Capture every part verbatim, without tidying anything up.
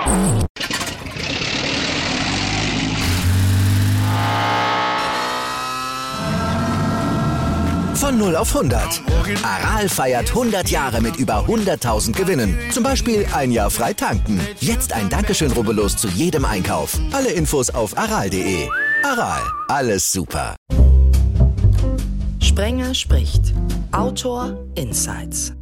Von null auf hundert. Aral feiert hundert Jahre mit über hunderttausend Gewinnen. Zum Beispiel ein Jahr frei tanken. Jetzt ein Dankeschön, rubbellos zu jedem Einkauf. Alle Infos auf aral punkt de. Aral, alles super. Sprenger spricht. Autor Insights.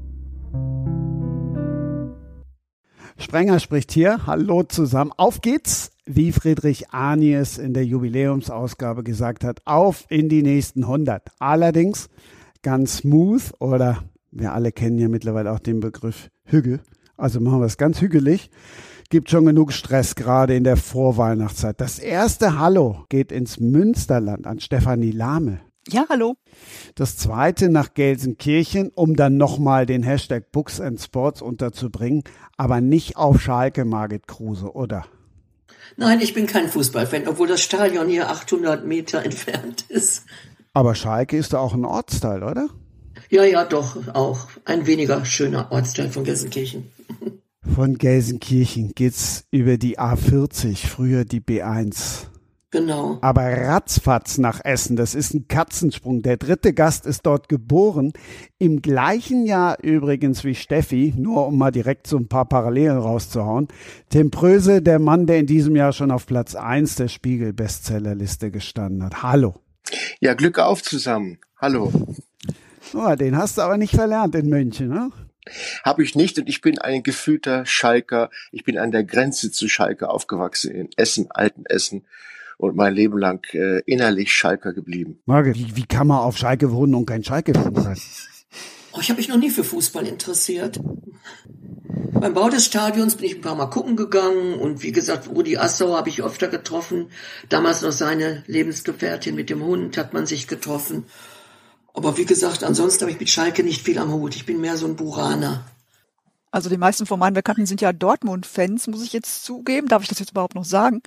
Sprenger spricht hier. Hallo zusammen. Auf geht's, wie Friedrich Arni es in der Jubiläumsausgabe gesagt hat, auf in die nächsten hundert. Allerdings ganz smooth, oder wir alle kennen ja mittlerweile auch den Begriff Hügge. Also machen wir es ganz hügelig. Gibt schon genug Stress, gerade in der Vorweihnachtszeit. Das erste Hallo geht ins Münsterland an Stefanie Lahme. Ja, hallo. Das zweite nach Gelsenkirchen, um dann nochmal den Hashtag Books and Sports unterzubringen, aber nicht auf Schalke, Margit Kruse, oder? Nein, ich bin kein Fußballfan, obwohl das Stadion hier achthundert Meter entfernt ist. Aber Schalke ist doch auch ein Ortsteil, oder? Ja, ja, doch, auch. Ein weniger schöner Ortsteil von Gelsenkirchen. Von Gelsenkirchen geht's über die A vierzig, früher die B eins. Genau. Aber ratzfatz nach Essen, das ist ein Katzensprung. Der dritte Gast ist dort geboren, im gleichen Jahr übrigens wie Steffi, nur um mal direkt so ein paar Parallelen rauszuhauen. Tim Pröse, der Mann, der in diesem Jahr schon auf Platz eins der Spiegel-Bestsellerliste gestanden hat. Hallo. Ja, Glück auf zusammen. Hallo. Oh, den hast du aber nicht verlernt in München, ne? Habe ich nicht, und ich bin ein gefühlter Schalker. Ich bin an der Grenze zu Schalke aufgewachsen, in Essen, Altenessen. Und mein Leben lang äh, innerlich Schalker geblieben. Margit, wie, wie kann man auf Schalke wohnen und kein Schalke-Fan sein? Oh, ich habe mich noch nie für Fußball interessiert. Beim Bau des Stadions bin ich ein paar Mal gucken gegangen. Und wie gesagt, Rudi Assauer habe ich öfter getroffen. Damals noch seine Lebensgefährtin mit dem Hund hat man sich getroffen. Aber wie gesagt, ansonsten habe ich mit Schalke nicht viel am Hut. Ich bin mehr so ein Buraner. Also die meisten von meinen Bekannten sind ja Dortmund-Fans, muss ich jetzt zugeben. Darf ich das jetzt überhaupt noch sagen?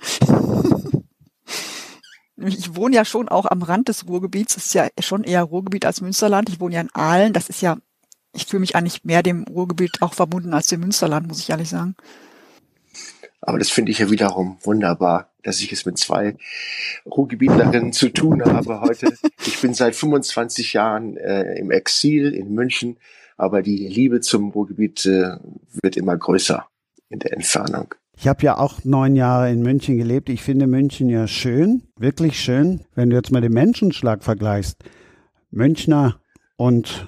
Ich wohne ja schon auch am Rand des Ruhrgebiets. Das ist ja schon eher Ruhrgebiet als Münsterland. Ich wohne ja in Aalen. Das ist ja, ich fühle mich eigentlich mehr dem Ruhrgebiet auch verbunden als dem Münsterland, muss ich ehrlich sagen. Aber das finde ich ja wiederum wunderbar, dass ich es mit zwei Ruhrgebietlerinnen zu tun habe heute. Ich bin seit fünfundzwanzig Jahren äh, im Exil in München, aber die Liebe zum Ruhrgebiet äh, wird immer größer in der Entfernung. Ich habe ja auch neun Jahre in München gelebt. Ich finde München ja schön, wirklich schön. Wenn du jetzt mal den Menschenschlag vergleichst, Münchner und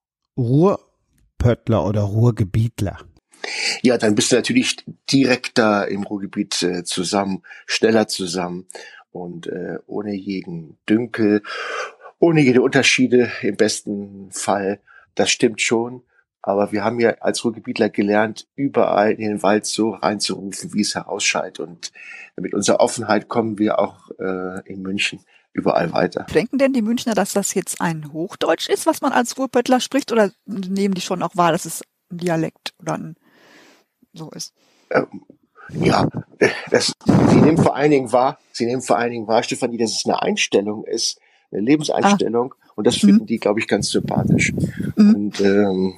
Ruhrpöttler oder Ruhrgebietler. Ja, dann bist du natürlich direkter im Ruhrgebiet äh, zusammen, schneller zusammen und äh, ohne jeden Dünkel, ohne jede Unterschiede im besten Fall. Das stimmt schon. Aber wir haben ja als Ruhrgebietler gelernt, überall in den Wald so reinzurufen, wie es herausschallt. Und mit unserer Offenheit kommen wir auch äh, in München überall weiter. Denken denn die Münchner, dass das jetzt ein Hochdeutsch ist, was man als Ruhrpöttler spricht? Oder nehmen die schon auch wahr, dass es ein Dialekt oder ein so ist? Ähm, ja, das, sie nehmen vor allen Dingen wahr, sie nehmen vor allen Dingen wahr, Stefanie, dass es eine Einstellung ist, eine Lebenseinstellung. Ah. Und das finden mhm. die, glaube ich, ganz sympathisch. Mhm. Und ähm,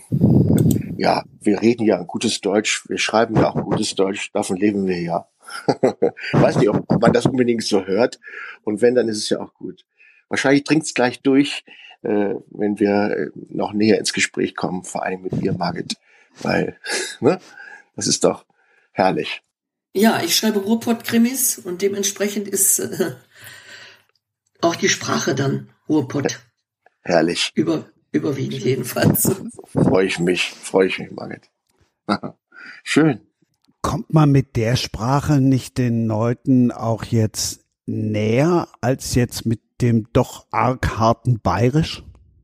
ja, wir reden ja ein gutes Deutsch, wir schreiben ja auch ein gutes Deutsch, davon leben wir ja. Weiß nicht, ob man das unbedingt so hört. Und wenn, dann ist es ja auch gut. Wahrscheinlich dringt es gleich durch, äh, wenn wir noch näher ins Gespräch kommen, vor allem mit dir, Margit. Weil, ne, das ist doch herrlich. Ja, ich schreibe Ruhrpott-Krimis und dementsprechend ist äh, auch die Sprache dann Ruhrpott. Herrlich. Über, überwiegend jedenfalls. Freue ich mich, freue ich mich, Margit. Schön. Kommt man mit der Sprache nicht den Leuten auch jetzt näher als jetzt mit dem doch arg harten Bayerisch?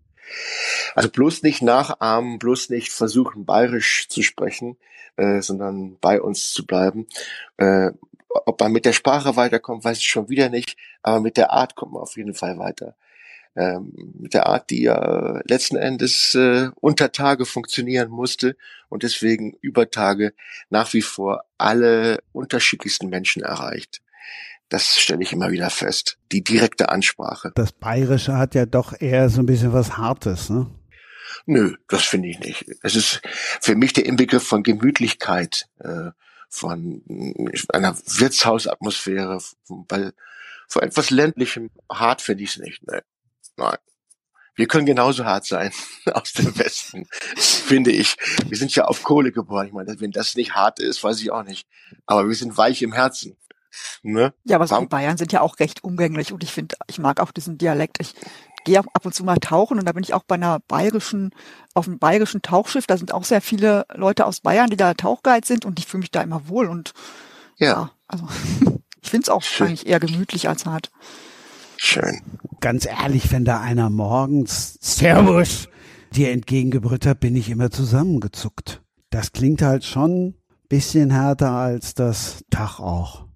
Also bloß nicht nachahmen, bloß nicht versuchen, Bayerisch zu sprechen, äh, sondern bei uns zu bleiben. Äh, ob man mit der Sprache weiterkommt, weiß ich schon wieder nicht, aber mit der Art kommt man auf jeden Fall weiter. Ähm, mit der Art, die ja letzten Endes äh, unter Tage funktionieren musste und deswegen über Tage nach wie vor alle unterschiedlichsten Menschen erreicht. Das stelle ich immer wieder fest. Die direkte Ansprache. Das Bayerische hat ja doch eher so ein bisschen was Hartes, ne? Nö, das finde ich nicht. Es ist für mich der Inbegriff von Gemütlichkeit, äh, von einer Wirtshausatmosphäre, weil vor etwas ländlichem hart finde ich es nicht. Nee. Nein. Wir können genauso hart sein aus dem Westen, finde ich. Wir sind ja auf Kohle geboren. Ich meine, wenn das nicht hart ist, weiß ich auch nicht. Aber wir sind weich im Herzen. Ne? Ja, aber so die Bayern sind ja auch recht umgänglich und ich finde, ich mag auch diesen Dialekt. Ich gehe auch ab und zu mal tauchen und da bin ich auch bei einer bayerischen, auf einem bayerischen Tauchschiff. Da sind auch sehr viele Leute aus Bayern, die da Tauchguide sind und ich fühle mich da immer wohl und ja, ja also ich finde es auch Schön. Eigentlich eher gemütlich als hart. Schön. Ganz ehrlich, wenn da einer morgens Servus dir entgegengebrüllt hat, bin ich immer zusammengezuckt. Das klingt halt schon ein bisschen härter als das Tag auch.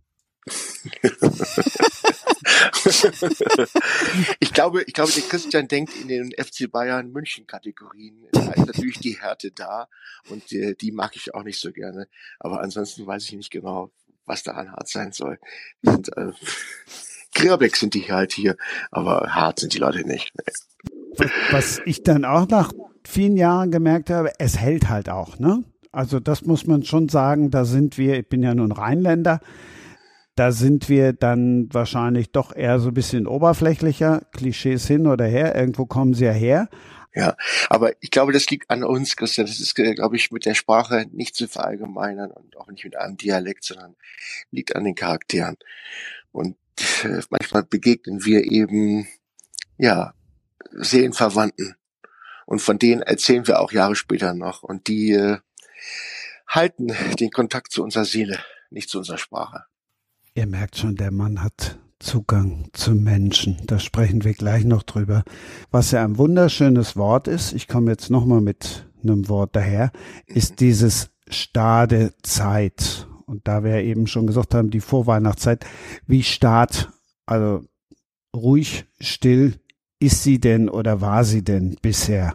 ich glaube, ich glaube, der Christian denkt in den F C Bayern München Kategorien. Da ist natürlich die Härte da und die, die mag ich auch nicht so gerne. Aber ansonsten weiß ich nicht genau, was daran hart sein soll. Die sind, äh, Grierbeck sind die halt hier, aber hart sind die Leute nicht. Nee. Was ich dann auch nach vielen Jahren gemerkt habe, es hält halt auch, ne? Also das muss man schon sagen, da sind wir, ich bin ja nun Rheinländer, da sind wir dann wahrscheinlich doch eher so ein bisschen oberflächlicher, Klischees hin oder her, irgendwo kommen sie ja her. Ja, aber ich glaube, das liegt an uns, Christian. Das ist, glaube ich, mit der Sprache nicht zu verallgemeinern und auch nicht mit einem Dialekt, sondern liegt an den Charakteren. Und äh, manchmal begegnen wir eben, ja, Seelenverwandten. Und von denen erzählen wir auch Jahre später noch. Und die äh, halten den Kontakt zu unserer Seele, nicht zu unserer Sprache. Ihr merkt schon, der Mann hat Zugang zu Menschen. Da sprechen wir gleich noch drüber. Was ja ein wunderschönes Wort ist, ich komme jetzt nochmal mit einem Wort daher, ist dieses Stadezeit. Und da wir eben schon gesagt haben, die Vorweihnachtszeit, wie Stad, also ruhig, still, ist sie denn oder war sie denn bisher?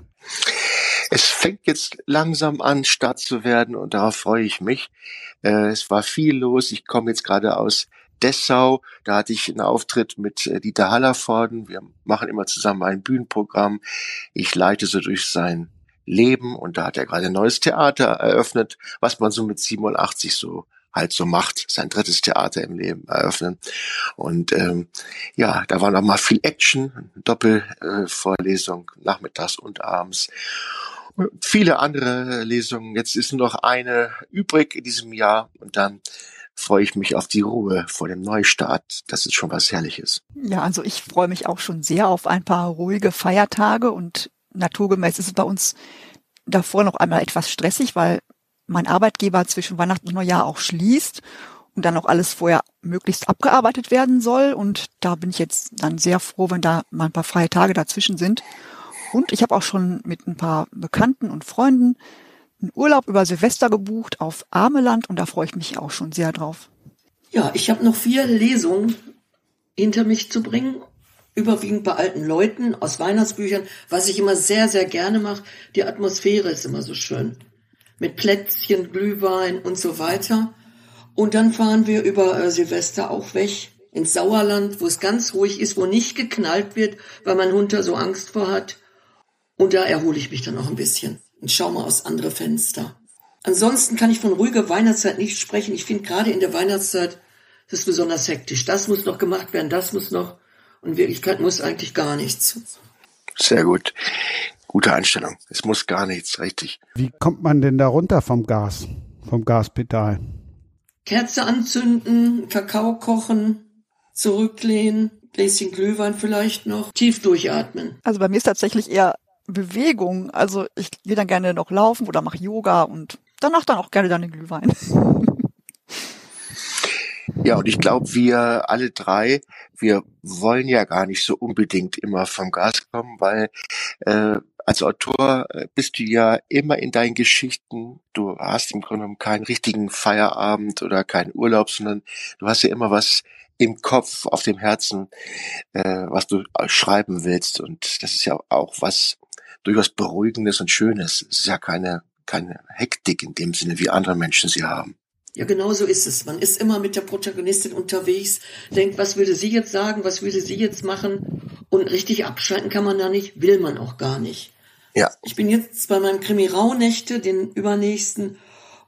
Es fängt jetzt langsam an, Start zu werden und darauf freue ich mich. Äh, es war viel los. Ich komme jetzt gerade aus Dessau. Da hatte ich einen Auftritt mit äh, Dieter Hallervorden. Wir machen immer zusammen ein Bühnenprogramm. Ich leite so durch sein Leben und da hat er gerade ein neues Theater eröffnet, was man so mit siebenundachtzig so halt so macht, sein drittes Theater im Leben eröffnen. Und ähm, ja, da war noch mal viel Action, Doppelvorlesung, äh, nachmittags und abends. Und viele andere Lesungen. Jetzt ist nur noch eine übrig in diesem Jahr und dann freue ich mich auf die Ruhe vor dem Neustart. Das ist schon was Herrliches. Ja, also ich freue mich auch schon sehr auf ein paar ruhige Feiertage und naturgemäß ist es bei uns davor noch einmal etwas stressig, weil mein Arbeitgeber zwischen Weihnachten und Neujahr auch schließt und dann auch alles vorher möglichst abgearbeitet werden soll. Und da bin ich jetzt dann sehr froh, wenn da mal ein paar freie Tage dazwischen sind. Und ich habe auch schon mit ein paar Bekannten und Freunden einen Urlaub über Silvester gebucht auf Ameland und da freue ich mich auch schon sehr drauf. Ja, ich habe noch vier Lesungen hinter mich zu bringen, überwiegend bei alten Leuten aus Weihnachtsbüchern, was ich immer sehr, sehr gerne mache. Die Atmosphäre ist immer so schön. Mit Plätzchen, Glühwein und so weiter. Und dann fahren wir über äh, Silvester auch weg ins Sauerland, wo es ganz ruhig ist, wo nicht geknallt wird, weil mein Hund da so Angst vor hat. Und da erhole ich mich dann auch ein bisschen und schaue mal aus andere Fenster. Ansonsten kann ich von ruhiger Weihnachtszeit nicht sprechen. Ich finde gerade in der Weihnachtszeit, das ist besonders hektisch. Das muss noch gemacht werden, das muss noch. Und in Wirklichkeit muss eigentlich gar nichts. Sehr gut. Gute Einstellung. Es muss gar nichts, richtig. Wie kommt man denn da runter vom Gas, vom Gaspedal? Kerze anzünden, Kakao kochen, zurücklehnen, Gläschen Glühwein vielleicht noch, tief durchatmen. Also bei mir ist tatsächlich eher Bewegung. Also ich gehe dann gerne noch laufen oder mache Yoga und danach dann auch gerne dann den Glühwein. Ja, und ich glaube, wir alle drei, wir wollen ja gar nicht so unbedingt immer vom Gas kommen, weil äh, als Autor bist du ja immer in deinen Geschichten. Du hast im Grunde genommen keinen richtigen Feierabend oder keinen Urlaub, sondern du hast ja immer was im Kopf, auf dem Herzen, äh, was du schreiben willst. Und das ist ja auch was durchaus Beruhigendes und Schönes. Es ist ja keine, keine Hektik in dem Sinne, wie andere Menschen sie haben. Ja, genau so ist es. Man ist immer mit der Protagonistin unterwegs, denkt, was würde sie jetzt sagen, was würde sie jetzt machen? Und richtig abschalten kann man da nicht, will man auch gar nicht. Ja. Ich bin jetzt bei meinem Krimi Rauhnächte, den übernächsten,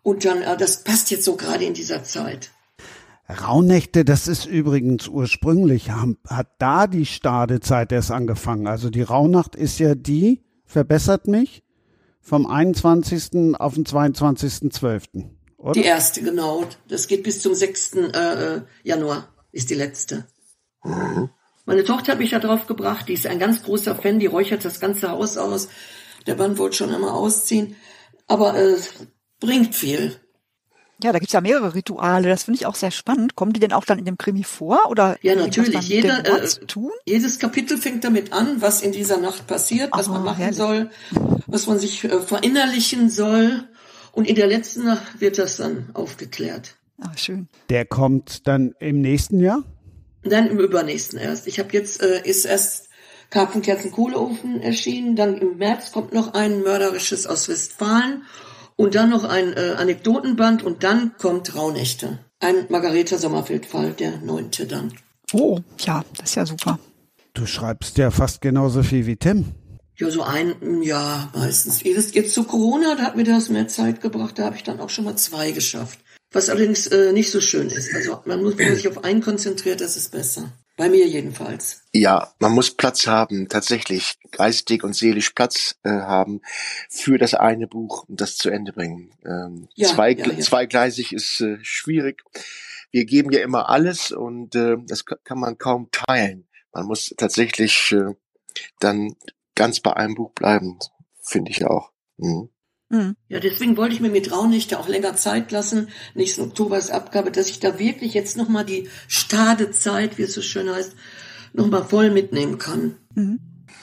Und dann, äh, das passt jetzt so gerade in dieser Zeit. Rauhnächte, das ist übrigens ursprünglich, hat da die Stadezeit erst angefangen. Also die Rauhnacht ist ja die, verbessert mich, vom einundzwanzigsten auf den zweiundzwanzigsten zwölften Oder? Die erste, genau. Das geht bis zum sechsten Äh, Januar, ist die letzte. Mhm. Meine Tochter hat mich da drauf gebracht, die ist ein ganz großer Fan, die räuchert das ganze Haus aus. Der Mann wollte schon einmal ausziehen, aber es äh, bringt viel. Ja, da gibt's ja mehrere Rituale, das finde ich auch sehr spannend. Kommen die denn auch dann in dem Krimi vor? Oder ja, natürlich. Jeder, äh, tun? Jedes Kapitel fängt damit an, was in dieser Nacht passiert, was oh, man machen herrlich. soll, was man sich äh, verinnerlichen soll. Und in der letzten Nacht wird das dann aufgeklärt. Ah, schön. Der kommt dann im nächsten Jahr? Dann im übernächsten erst. Ich habe jetzt, äh, ist erst Karpfenkerzen Kohleofen erschienen, dann im März kommt noch ein Mörderisches aus Westfalen. Und dann noch ein äh, Anekdotenband und dann kommt Rauhnächte. Ein Margareta Sommerfeld-Fall, der neunte dann. Oh, ja, das ist ja super. Du schreibst ja fast genauso viel wie Tim. Ja, so ein Jahr meistens. Jetzt, jetzt zu Corona, da hat mir das mehr Zeit gebracht, da habe ich dann auch schon mal zwei geschafft. Was allerdings äh, nicht so schön ist. Also man muss, wenn man sich auf einen konzentriert, das ist besser. Bei mir jedenfalls. Ja, man muss Platz haben, tatsächlich geistig und seelisch Platz äh, haben für das eine Buch und das zu Ende bringen. Ähm, ja, zwei, ja, ja. Zweigleisig ist äh, schwierig. Wir geben ja immer alles und äh, das kann man kaum teilen. Man muss tatsächlich äh, dann ganz bei einem Buch bleiben, finde ich auch. Mhm. Mhm. Ja, deswegen wollte ich mir mit Rauhnächte auch länger Zeit lassen. Nächsten Oktober ist Abgabe, dass ich da wirklich jetzt nochmal die Stadezeit, wie es so schön heißt, nochmal voll mitnehmen kann. Mhm.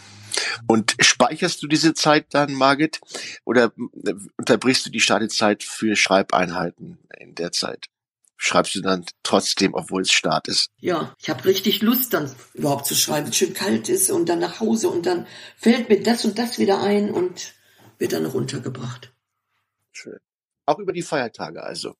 Und speicherst du diese Zeit dann, Margit, oder unterbrichst du die Stadezeit für Schreibeinheiten in der Zeit? Schreibst du dann trotzdem, obwohl es Start ist? Ja, ich habe richtig Lust dann überhaupt zu schreiben, wenn es schön kalt ist und dann nach Hause und dann fällt mir das und das wieder ein und wird dann noch untergebracht. Schön. Auch über die Feiertage also?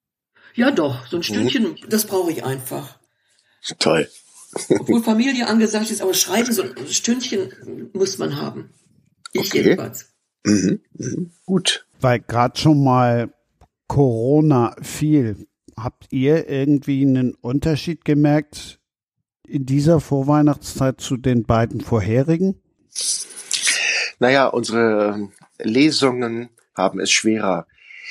Ja doch, so ein Stündchen, mhm. das brauche ich einfach. Toll. Obwohl Familie angesagt ist, aber schreiben, so ein Stündchen muss man haben. Ich okay. jedenfalls. Mhm. Mhm. Gut. Weil gerade schon mal Corona fiel, habt ihr irgendwie einen Unterschied gemerkt in dieser Vorweihnachtszeit zu den beiden vorherigen? Naja, unsere Lesungen haben es schwerer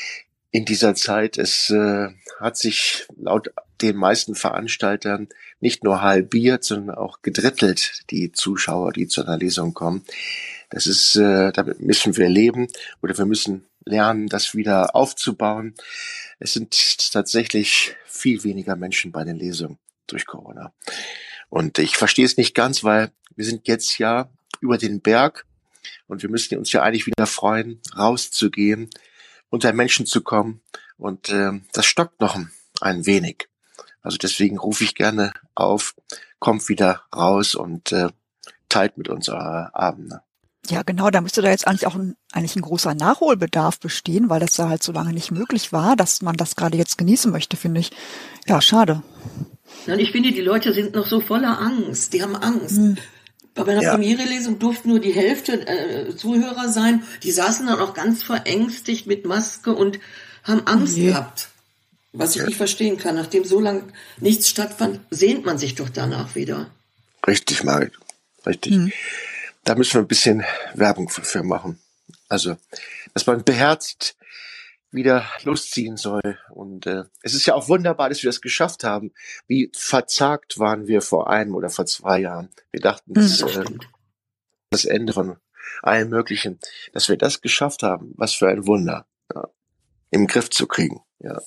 in dieser Zeit. Es äh, hat sich laut den meisten Veranstaltern nicht nur halbiert, sondern auch gedrittelt, die Zuschauer, die zu einer Lesung kommen. Das ist, äh, damit müssen wir leben oder wir müssen lernen, das wieder aufzubauen. Es sind tatsächlich viel weniger Menschen bei den Lesungen durch Corona. Und ich verstehe es nicht ganz, weil wir sind jetzt ja über den Berg und wir müssen uns ja eigentlich wieder freuen, rauszugehen, unter Menschen zu kommen. Und äh, das stockt noch ein wenig. Also deswegen rufe ich gerne auf, kommt wieder raus und äh, teilt mit uns eure Abende. Ja, genau, da müsste da jetzt eigentlich auch ein, eigentlich ein großer Nachholbedarf bestehen, weil das ja halt so lange nicht möglich war, dass man das gerade jetzt genießen möchte, finde ich. Ja, schade. Ja, und ich finde, die Leute sind noch so voller Angst. Die haben Angst. Hm. Bei meiner ja. Premiere-Lesung durften nur die Hälfte äh, Zuhörer sein. Die saßen dann auch ganz verängstigt mit Maske und haben Angst okay. gehabt. Was ich ja. nicht verstehen kann. Nachdem so lange nichts stattfand, sehnt man sich doch danach wieder. Richtig, Margit. Richtig. Hm. Da müssen wir ein bisschen Werbung für machen. Also, dass man beherzt wieder losziehen soll. Und äh, es ist ja auch wunderbar, dass wir das geschafft haben. Wie verzagt waren wir vor einem oder vor zwei Jahren. Wir dachten, das ist äh, das Ende von allem Möglichen. Dass wir das geschafft haben, was für ein Wunder. Ja, im Griff zu kriegen. Ja.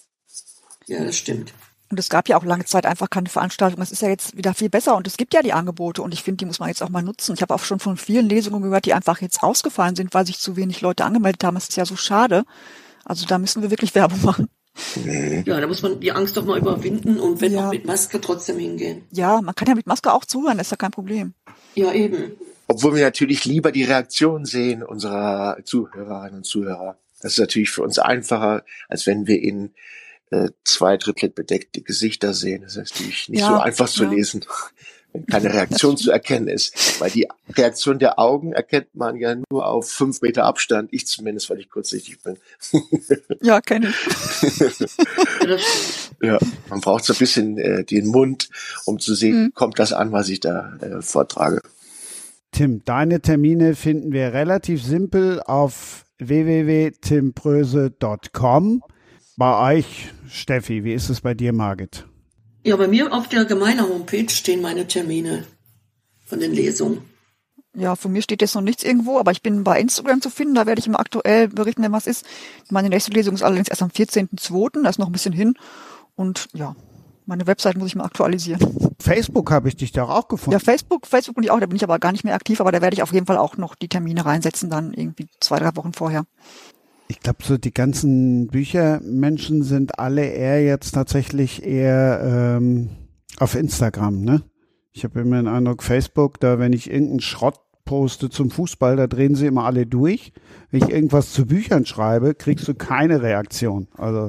Ja, das stimmt. Und es gab ja auch lange Zeit einfach keine Veranstaltung. Es ist ja jetzt wieder viel besser und es gibt ja die Angebote und ich finde, die muss man jetzt auch mal nutzen. Ich habe auch schon von vielen Lesungen gehört, die einfach jetzt rausgefallen sind, weil sich zu wenig Leute angemeldet haben. Das ist ja so schade. Also da müssen wir wirklich Werbung machen. Ja, da muss man die Angst doch mal überwinden und wenn ja. auch mit Maske trotzdem hingehen. Ja, man kann ja mit Maske auch zuhören, das ist ja kein Problem. Ja, eben. Obwohl wir natürlich lieber die Reaktion sehen unserer Zuhörerinnen und Zuhörer. Das ist natürlich für uns einfacher, als wenn wir in äh, zwei Drittel bedeckte Gesichter sehen. Das ist natürlich nicht ja, so einfach zu ja. lesen. wenn keine Reaktion zu erkennen ist. Weil die Reaktion der Augen erkennt man ja nur auf fünf Meter Abstand. Ich zumindest, weil ich kurzsichtig bin. Ja, kenne ich. Ja, man braucht so ein bisschen äh, den Mund, um zu sehen, mhm. kommt das an, was ich da äh, vortrage. Tim, deine Termine finden wir relativ simpel auf w w w punkt tim pröse punkt com. Bei euch, Steffi, wie ist es bei dir, Margit? Ja, bei mir auf der Gemeinde-Homepage stehen meine Termine von den Lesungen. Ja, von mir steht jetzt noch nichts irgendwo, aber ich bin bei Instagram zu finden, da werde ich immer aktuell berichten, wenn was ist. Meine nächste Lesung ist allerdings erst am vierzehnten zweiten, da ist noch ein bisschen hin. Und ja, meine Website muss ich mal aktualisieren. Facebook habe ich dich da auch gefunden. Ja, Facebook, Facebook bin ich auch, da bin ich aber gar nicht mehr aktiv, aber da werde ich auf jeden Fall auch noch die Termine reinsetzen, dann irgendwie zwei, drei Wochen vorher. Ich glaube, so die ganzen Büchermenschen sind alle eher jetzt tatsächlich eher ähm, auf Instagram, ne? Ich habe immer den Eindruck, Facebook, da wenn ich irgendeinen Schrott poste zum Fußball, da drehen sie immer alle durch. Wenn ich irgendwas zu Büchern schreibe, kriegst du keine Reaktion. Also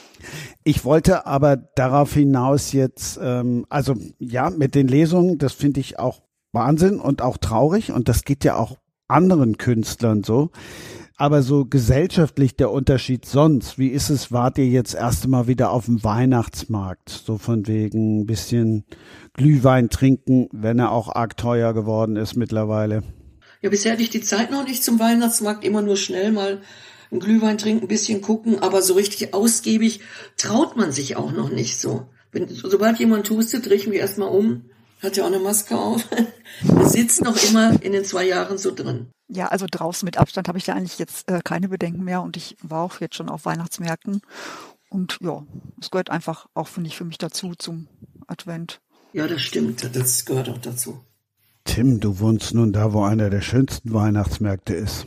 ich wollte aber darauf hinaus jetzt, ähm, also ja, mit den Lesungen, das finde ich auch Wahnsinn und auch traurig und das geht ja auch anderen Künstlern so. Aber so gesellschaftlich der Unterschied sonst, wie ist es, wart ihr jetzt erst einmal wieder auf dem Weihnachtsmarkt? So von wegen ein bisschen Glühwein trinken, wenn er auch arg teuer geworden ist mittlerweile. Ja, bisher hatte ich die Zeit noch nicht zum Weihnachtsmarkt, immer nur schnell mal einen Glühwein trinken, ein bisschen gucken, aber so richtig ausgiebig traut man sich auch noch nicht so. Wenn, sobald jemand hustet, riechen wir erstmal um, hat ja auch eine Maske auf. Wir sitzen noch immer in den zwei Jahren so drin. Ja, also draußen mit Abstand habe ich da eigentlich jetzt äh, keine Bedenken mehr und ich war auch jetzt schon auf Weihnachtsmärkten und ja, es gehört einfach auch, finde ich, für mich dazu zum Advent. Ja, das stimmt, das gehört auch dazu. Tim, du wohnst nun da, wo einer der schönsten Weihnachtsmärkte ist.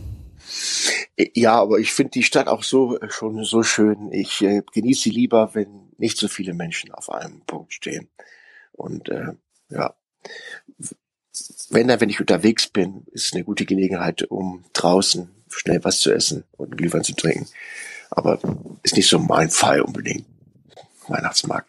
Ja, aber ich finde die Stadt auch so schon so schön. Ich äh, genieße sie lieber, wenn nicht so viele Menschen auf einem Punkt stehen. Und äh, ja, wenn dann, wenn ich unterwegs bin, ist es eine gute Gelegenheit, um draußen schnell was zu essen und einen Glühwein zu trinken. Aber ist nicht so mein Fall unbedingt. Weihnachtsmarkt.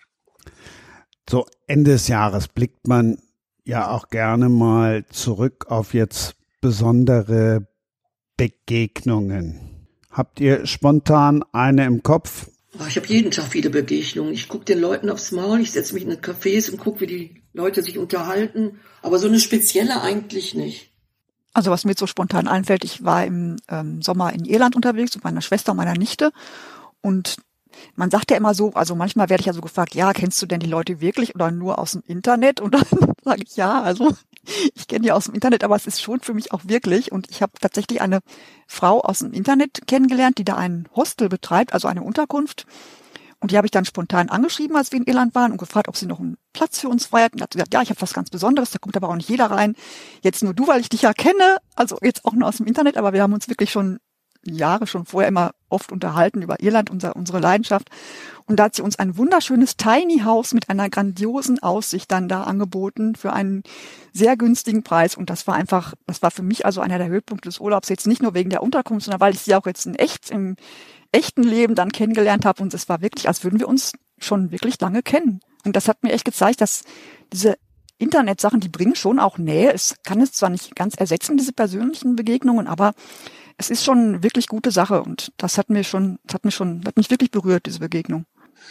So Ende des Jahres blickt man ja auch gerne mal zurück auf jetzt besondere Begegnungen. Habt ihr spontan eine im Kopf? Ich habe jeden Tag viele Begegnungen. Ich gucke den Leuten aufs Maul, ich setze mich in Cafés und gucke, wie die Leute sich unterhalten. Aber so eine spezielle eigentlich nicht. Also was mir jetzt so spontan einfällt, ich war im ähm, Sommer in Irland unterwegs mit meiner Schwester und meiner Nichte. Und man sagt ja immer so, also manchmal werde ich ja so gefragt, ja, kennst du denn die Leute wirklich oder nur aus dem Internet? Und dann sage ich, ja, also ich kenne die aus dem Internet, aber es ist schon für mich auch wirklich. Und ich habe tatsächlich eine Frau aus dem Internet kennengelernt, die da ein Hostel betreibt, also eine Unterkunft. Und die habe ich dann spontan angeschrieben, als wir in Irland waren und gefragt, ob sie noch einen Platz für uns frei hat. Und hat gesagt, ja, ich habe was ganz Besonderes, da kommt aber auch nicht jeder rein. Jetzt nur du, weil ich dich ja kenne, also jetzt auch nur aus dem Internet, aber wir haben uns wirklich schon Jahre schon vorher immer oft unterhalten über Irland, unser, unsere Leidenschaft. Und da hat sie uns ein wunderschönes Tiny House mit einer grandiosen Aussicht dann da angeboten für einen sehr günstigen Preis. Und das war einfach, das war für mich also einer der Höhepunkte des Urlaubs. Jetzt nicht nur wegen der Unterkunft, sondern weil ich sie auch jetzt in echt, im echten Leben dann kennengelernt habe. Und es war wirklich, als würden wir uns schon wirklich lange kennen. Und das hat mir echt gezeigt, dass diese Internetsachen, die bringen schon auch Nähe. Es kann es zwar nicht ganz ersetzen, diese persönlichen Begegnungen, aber es ist schon eine wirklich gute Sache und das hat mir schon, das hat mich schon, hat mich wirklich berührt, diese Begegnung.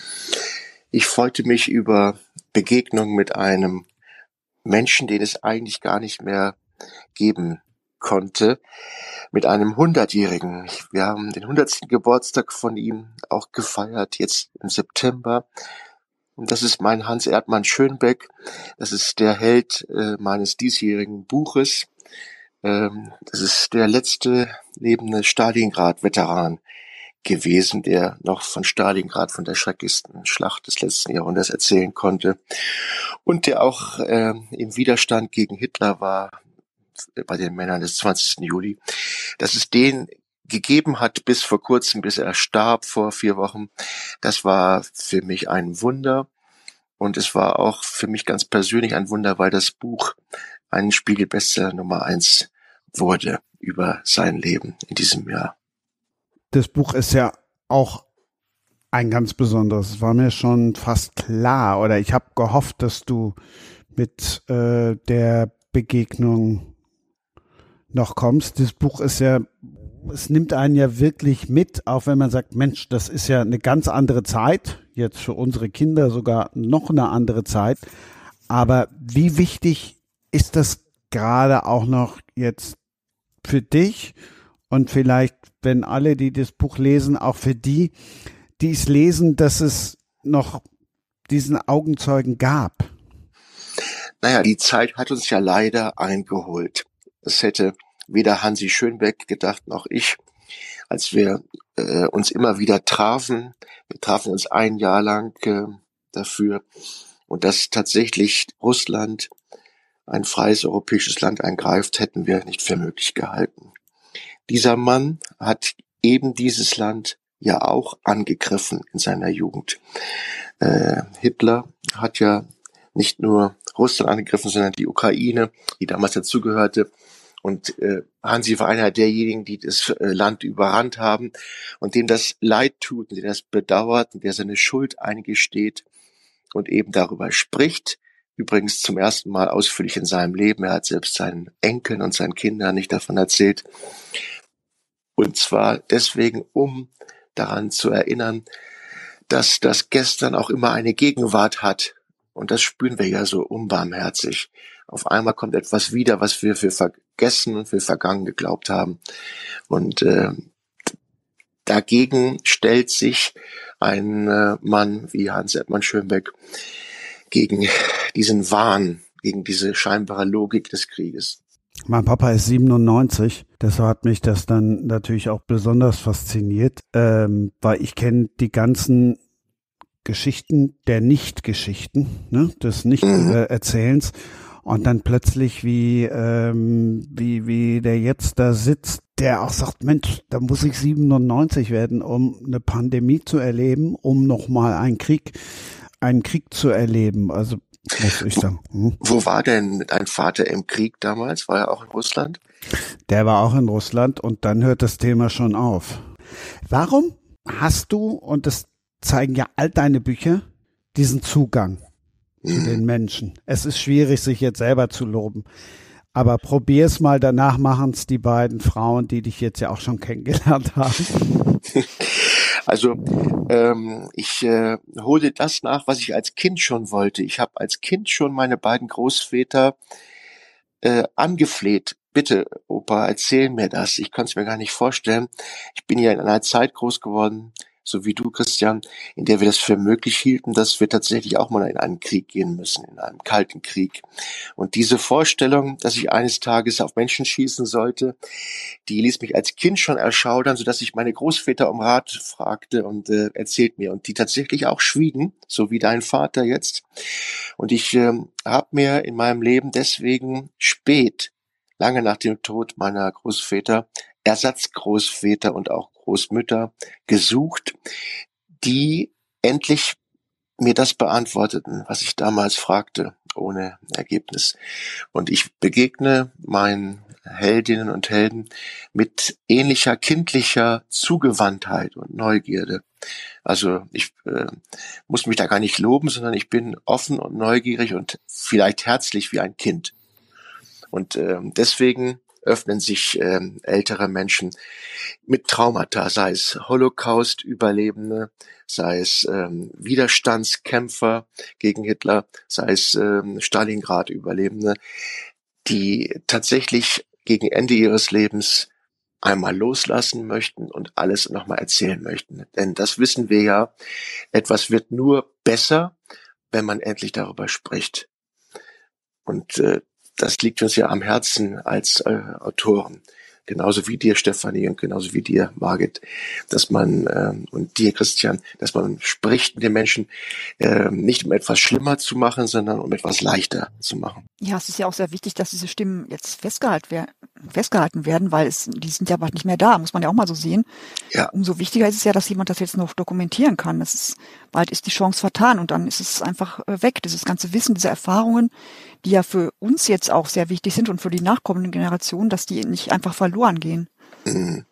Ich freute mich über Begegnung mit einem Menschen, den es eigentlich gar nicht mehr geben konnte, mit einem Hundertjährigen. Wir haben den hundertsten Geburtstag von ihm auch gefeiert, jetzt im September. Und das ist mein Hans Erdmann Schönbeck. Das ist der Held äh, meines diesjährigen Buches. Das ist der letzte lebende Stalingrad-Veteran gewesen, der noch von Stalingrad, von der schrecklichsten Schlacht des letzten Jahrhunderts erzählen konnte und der auch äh, im Widerstand gegen Hitler war bei den Männern des zwanzigsten Juli. Dass es den gegeben hat bis vor kurzem, bis er starb vor vier Wochen, das war für mich ein Wunder und es war auch für mich ganz persönlich ein Wunder, weil das Buch ein Spiegel-Bestseller Nummer eins wurde über sein Leben in diesem Jahr. Das Buch ist ja auch ein ganz besonderes. Es war mir schon fast klar oder ich habe gehofft, dass du mit äh, der Begegnung noch kommst. Das Buch ist ja, es nimmt einen ja wirklich mit, auch wenn man sagt, Mensch, das ist ja eine ganz andere Zeit, jetzt für unsere Kinder sogar noch eine andere Zeit. Aber wie wichtig ist das gerade auch noch jetzt für dich und vielleicht, wenn alle, die das Buch lesen, auch für die, die es lesen, dass es noch diesen Augenzeugen gab? Naja, die Zeit hat uns ja leider eingeholt. Es hätte weder Hansi Schönbeck gedacht, noch ich, als wir äh, uns immer wieder trafen. Wir trafen uns ein Jahr lang äh, dafür. Und dass tatsächlich Russland, ein freies europäisches Land, eingreift, hätten wir nicht für möglich gehalten. Dieser Mann hat eben dieses Land ja auch angegriffen in seiner Jugend. Äh, Hitler hat ja nicht nur Russland angegriffen, sondern die Ukraine, die damals dazugehörte. Und äh, Hansi war einer derjenigen, die das äh, Land überrannt haben und dem das leid tut, und der das bedauert und der seine Schuld eingesteht und eben darüber spricht. Übrigens zum ersten Mal ausführlich in seinem Leben. Er hat selbst seinen Enkeln und seinen Kindern nicht davon erzählt. Und zwar deswegen, um daran zu erinnern, dass das Gestern auch immer eine Gegenwart hat. Und das spüren wir ja so unbarmherzig. Auf einmal kommt etwas wieder, was wir für vergessen und für vergangen geglaubt haben. Und äh, dagegen stellt sich ein äh, Mann wie Hans-Edmund Schönbeck gegen diesen Wahn, gegen diese scheinbare Logik des Krieges. Mein Papa ist siebenundneunzig, deshalb hat mich das dann natürlich auch besonders fasziniert, ähm, weil ich kenne die ganzen Geschichten der Nicht-Geschichten, ne, des Nicht-Erzählens. Und dann plötzlich, wie, ähm, wie, wie der jetzt da sitzt, der auch sagt, Mensch, da muss ich siebenundneunzig werden, um eine Pandemie zu erleben, um nochmal einen Krieg, einen Krieg zu erleben. Also, muss ich sagen. Hm. Wo war denn dein Vater im Krieg damals? War er auch in Russland? Der war auch in Russland und dann hört das Thema schon auf. Warum hast du, und das zeigen ja all deine Bücher, diesen Zugang zu den Menschen? Es ist schwierig, sich jetzt selber zu loben. Aber probier's mal, danach machen's die beiden Frauen, die dich jetzt ja auch schon kennengelernt haben. Also ähm, ich äh, hole das nach, was ich als Kind schon wollte. Ich habe als Kind schon meine beiden Großväter äh, angefleht. Bitte, Opa, erzähl mir das. Ich konnte es mir gar nicht vorstellen. Ich bin ja in einer Zeit groß geworden, so wie du, Christian, in der wir das für möglich hielten, dass wir tatsächlich auch mal in einen Krieg gehen müssen, in einen kalten Krieg. Und diese Vorstellung, dass ich eines Tages auf Menschen schießen sollte, die ließ mich als Kind schon erschaudern, sodass ich meine Großväter um Rat fragte und äh, erzählt mir. Und die tatsächlich auch schwiegen, so wie dein Vater jetzt. Und ich äh, habe mir in meinem Leben deswegen spät, lange nach dem Tod meiner Großväter, Ersatzgroßväter und auch Großmütter gesucht, die endlich mir das beantworteten, was ich damals fragte, ohne Ergebnis. Und ich begegne meinen Heldinnen und Helden mit ähnlicher kindlicher Zugewandtheit und Neugierde. Also ich äh, muss mich da gar nicht loben, sondern ich bin offen und neugierig und vielleicht herzlich wie ein Kind. Und äh, deswegen öffnen sich ähm, ältere Menschen mit Traumata, sei es Holocaust-Überlebende, sei es ähm, Widerstandskämpfer gegen Hitler, sei es ähm, Stalingrad-Überlebende, die tatsächlich gegen Ende ihres Lebens einmal loslassen möchten und alles nochmal erzählen möchten. Denn das wissen wir ja, etwas wird nur besser, wenn man endlich darüber spricht. Und äh, das liegt uns ja am Herzen als äh, Autoren, genauso wie dir, Stefanie, und genauso wie dir, Margit, dass man ähm, und dir, Christian, dass man spricht mit den Menschen, ähm, nicht um etwas schlimmer zu machen, sondern um etwas leichter zu machen. Ja, es ist ja auch sehr wichtig, dass diese Stimmen jetzt festgehalten werden, festgehalten werden, weil es, die sind ja bald nicht mehr da, muss man ja auch mal so sehen. Ja. Umso wichtiger ist es ja, dass jemand das jetzt noch dokumentieren kann. Das ist, bald ist die Chance vertan und dann ist es einfach äh, weg. Dieses ganze Wissen, diese Erfahrungen, die ja für uns jetzt auch sehr wichtig sind und für die nachkommenden Generationen, dass die nicht einfach verloren gehen. Mhm.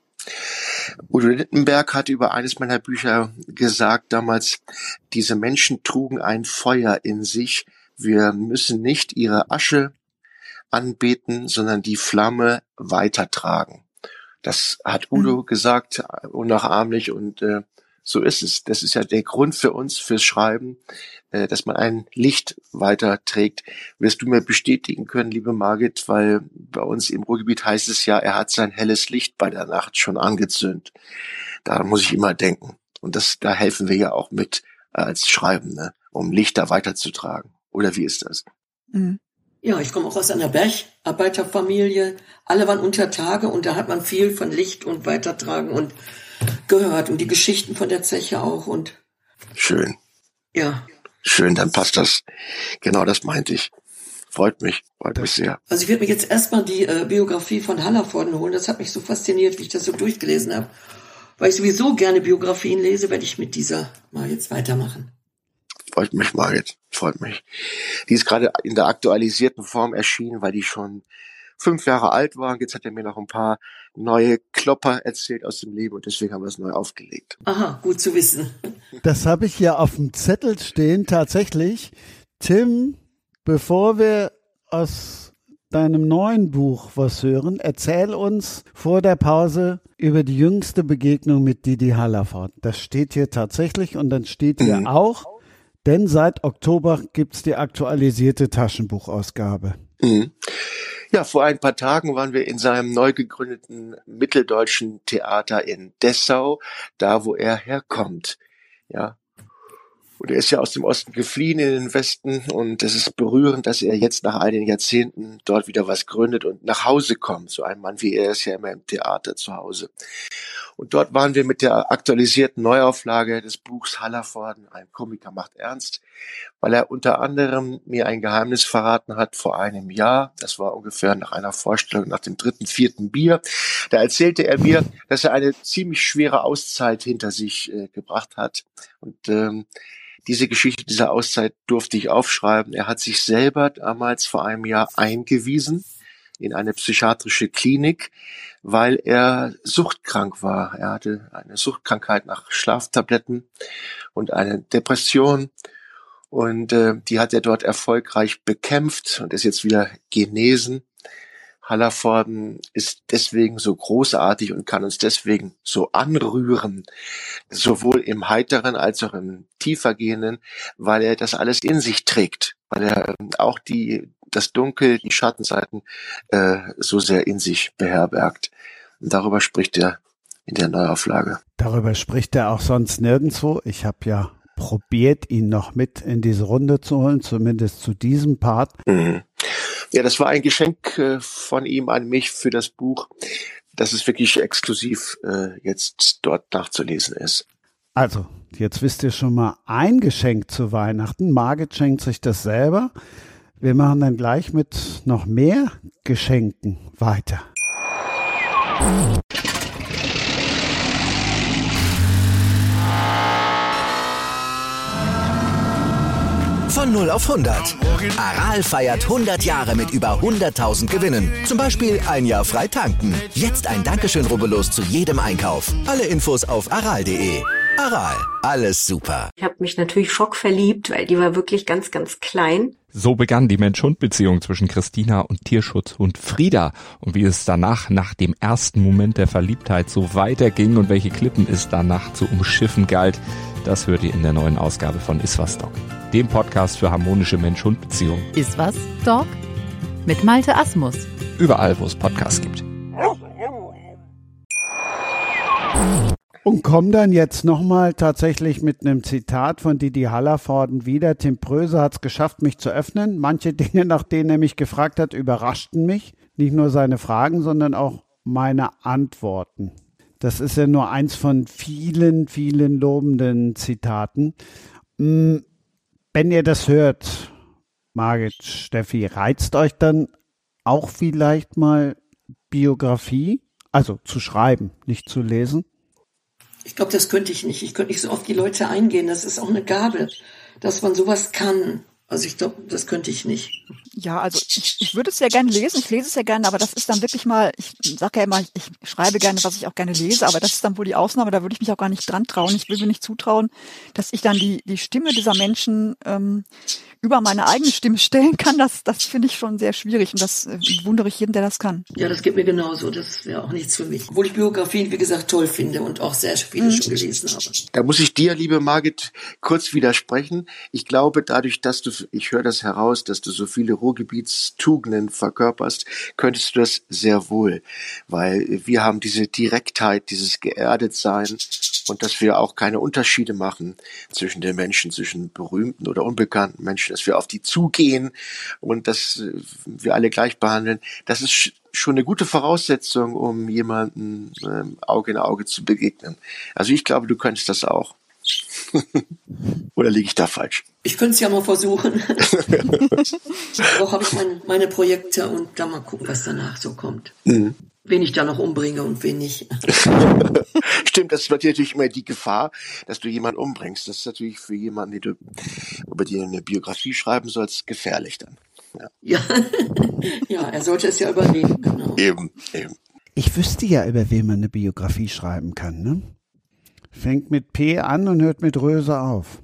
Udo Lindenberg hat über eines meiner Bücher gesagt damals, diese Menschen trugen ein Feuer in sich, wir müssen nicht ihre Asche anbeten, sondern die Flamme weitertragen. Das hat Udo mhm. gesagt, unnachahmlich, und äh, so ist es. Das ist ja der Grund für uns, fürs Schreiben, äh, dass man ein Licht weiterträgt. Wirst du mir bestätigen können, liebe Margit, weil bei uns im Ruhrgebiet heißt es ja, er hat sein helles Licht bei der Nacht schon angezündet. Daran muss ich immer denken. Und das, da helfen wir ja auch mit äh, als Schreibende, um Lichter weiterzutragen. Oder wie ist das? Mhm. Ja, ich komme auch aus einer Bergarbeiterfamilie. Alle waren unter Tage und da hat man viel von Licht und Weitertragen und gehört und die Geschichten von der Zeche auch und schön. Ja. Schön, dann passt das. Genau, das meinte ich. Freut mich, freut mich sehr. Also ich werde mir jetzt erstmal die äh, Biografie von Hallervorden holen. Das hat mich so fasziniert, wie ich das so durchgelesen habe. Weil ich sowieso gerne Biografien lese, werde ich mit dieser mal jetzt weitermachen. Freut mich, Margit, freut mich. Die ist gerade in der aktualisierten Form erschienen, weil die schon fünf Jahre alt war. Jetzt hat er mir noch ein paar neue Klopper erzählt aus dem Leben und deswegen haben wir es neu aufgelegt. Aha, gut zu wissen. Das habe ich hier auf dem Zettel stehen, tatsächlich. Tim, bevor wir aus deinem neuen Buch was hören, erzähl uns vor der Pause über die jüngste Begegnung mit Didi Hallervorden. Das steht hier tatsächlich und dann steht hier mhm. auch, denn seit Oktober gibt's die aktualisierte Taschenbuchausgabe. Mhm. Ja, vor ein paar Tagen waren wir in seinem neu gegründeten Mitteldeutschen Theater in Dessau, da wo er herkommt. Ja. Und er ist ja aus dem Osten gefliehen in den Westen und es ist berührend, dass er jetzt nach all den Jahrzehnten dort wieder was gründet und nach Hause kommt. So ein Mann wie er ist ja immer im Theater zu Hause. Und dort waren wir mit der aktualisierten Neuauflage des Buchs Hallervorden, ein Komiker macht ernst, weil er unter anderem mir ein Geheimnis verraten hat vor einem Jahr. Das war ungefähr nach einer Vorstellung, nach dem dritten, vierten Bier. Da erzählte er mir, dass er eine ziemlich schwere Auszeit hinter sich äh, gebracht hat. Und ähm, diese Geschichte dieser Auszeit durfte ich aufschreiben. Er hat sich selber damals vor einem Jahr eingewiesen in eine psychiatrische Klinik, weil er suchtkrank war. Er hatte eine Suchtkrankheit nach Schlaftabletten und eine Depression. Und äh, die hat er dort erfolgreich bekämpft und ist jetzt wieder genesen. Hallervorden ist deswegen so großartig und kann uns deswegen so anrühren, sowohl im Heiteren als auch im Tiefergehenden, weil er das alles in sich trägt, weil er auch die das Dunkel, die Schattenseiten äh, so sehr in sich beherbergt. Und darüber spricht er in der Neuauflage. Darüber spricht er auch sonst nirgendwo. Ich habe ja probiert, ihn noch mit in diese Runde zu holen, zumindest zu diesem Part. Mhm. Ja, das war ein Geschenk äh, von ihm an mich für das Buch, dass es wirklich exklusiv äh, jetzt dort nachzulesen ist. Also, jetzt wisst ihr schon mal ein Geschenk zu Weihnachten. Margit schenkt sich das selber. Wir machen dann gleich mit noch mehr Geschenken weiter. Von null auf hundert. Aral feiert hundert Jahre mit über hunderttausend Gewinnen. Zum Beispiel ein Jahr frei tanken. Jetzt ein Dankeschön, rubbellos zu jedem Einkauf. Alle Infos auf aral punkt de. Aral, alles super. Ich habe mich natürlich schockverliebt, weil die war wirklich ganz, ganz klein. So begann die Mensch-Hund-Beziehung zwischen Christina und Tierschutzhund Frieda. Und wie es danach, nach dem ersten Moment der Verliebtheit, so weiterging und welche Klippen es danach zu umschiffen galt, das hört ihr in der neuen Ausgabe von Iswas Dog, dem Podcast für harmonische Mensch-Hund-Beziehungen. Iswas Dog mit Malte Asmus. Überall, wo es Podcasts gibt. Und kommen dann jetzt nochmal tatsächlich mit einem Zitat von Didi Hallervorden wieder. Tim Pröse hat es geschafft, mich zu öffnen. Manche Dinge, nach denen er mich gefragt hat, überraschten mich. Nicht nur seine Fragen, sondern auch meine Antworten. Das ist ja nur eins von vielen, vielen lobenden Zitaten. Wenn ihr das hört, Margit, Steffi, reizt euch dann auch vielleicht mal Biografie, also zu schreiben, nicht zu lesen? Ich glaube, das könnte ich nicht. Ich könnte nicht so auf die Leute eingehen. Das ist auch eine Gabe, dass man sowas kann. Also ich glaube, das könnte ich nicht. Ja, also ich, ich würde es ja gerne lesen, ich lese es ja gerne, aber das ist dann wirklich mal, ich sage ja immer, ich, ich schreibe gerne, was ich auch gerne lese, aber das ist dann wohl die Ausnahme, da würde ich mich auch gar nicht dran trauen. Ich will mir nicht zutrauen, dass ich dann die die Stimme dieser Menschen ähm, über meine eigene Stimme stellen kann. Das das finde ich schon sehr schwierig und das äh, wundere ich jeden, der das kann. Ja, das geht mir genauso, das wäre auch nichts für mich. Obwohl ich Biografien, wie gesagt, toll finde und auch sehr viele mhm. schon gelesen habe. Da muss ich dir, liebe Margit, kurz widersprechen. Ich glaube, dadurch, dass du, ich höre das heraus, dass du so viele Ruhrgebietstugenden verkörperst, könntest du das sehr wohl. Weil wir haben diese Direktheit, dieses Geerdetsein und dass wir auch keine Unterschiede machen zwischen den Menschen, zwischen berühmten oder unbekannten Menschen, dass wir auf die zugehen und dass wir alle gleich behandeln. Das ist schon eine gute Voraussetzung, um jemanden ähm, Auge in Auge zu begegnen. Also ich glaube, du könntest das auch. Oder liege ich da falsch? Ich könnte es ja mal versuchen. Auch habe ich mein, meine Projekte und dann mal gucken, was danach so kommt. Mhm. Wen ich da noch umbringe und wen nicht. Stimmt, das ist natürlich immer die Gefahr, dass du jemanden umbringst. Das ist natürlich für jemanden, den du, über den du eine Biografie schreiben sollst, gefährlich dann. Ja. Ja. Ja, er sollte es ja überleben, genau. Eben, eben. Ich wüsste ja, über wen man eine Biografie schreiben kann, ne? Fängt mit P an und hört mit Röse auf.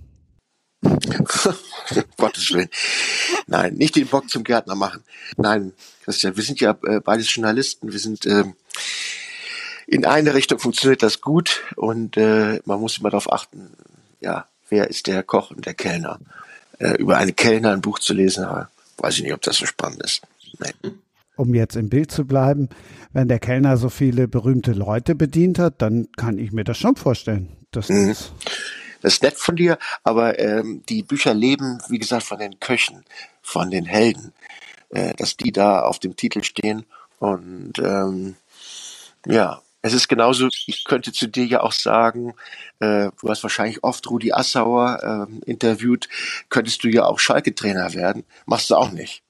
Gottes Willen. Nein, nicht den Bock zum Gärtner machen. Nein, Christian, wir sind ja äh, beides Journalisten. Wir sind ähm, in eine Richtung funktioniert das gut und äh, man muss immer darauf achten, ja, wer ist der Koch und der Kellner. Äh, über einen Kellner ein Buch zu lesen, aber weiß ich nicht, ob das so spannend ist. Nee. Um jetzt im Bild zu bleiben, wenn der Kellner so viele berühmte Leute bedient hat, dann kann ich mir das schon vorstellen. Das, mhm. ist, das ist nett von dir, aber ähm, die Bücher leben, wie gesagt, von den Köchen, von den Helden, äh, dass die da auf dem Titel stehen. Und ähm, ja, es ist genauso, ich könnte zu dir ja auch sagen, äh, du hast wahrscheinlich oft Rudi Assauer äh, interviewt, könntest du ja auch Schalke-Trainer werden. Machst du auch nicht.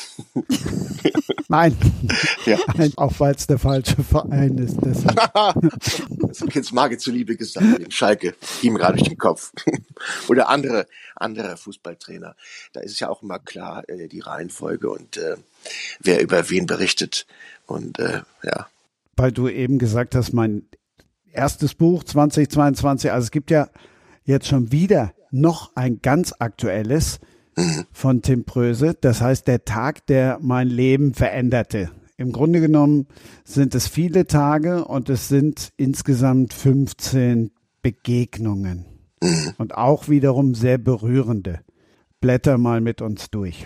Nein. Ja. Nein, auch weil es der falsche Verein ist. Deshalb. Das habe ich jetzt Margit zuliebe gesagt, den Schalke, ihm gerade durch den Kopf. Oder andere, andere Fußballtrainer. Da ist es ja auch immer klar, äh, die Reihenfolge und äh, wer über wen berichtet. Und äh, ja. Weil du eben gesagt hast, mein erstes Buch zweitausendzweiundzwanzig, also es gibt ja jetzt schon wieder noch ein ganz aktuelles von Tim Pröse, das heißt der Tag, der mein Leben veränderte. Im Grunde genommen sind es viele Tage und es sind insgesamt fünfzehn Begegnungen und auch wiederum sehr berührende. Blätter mal mit uns durch.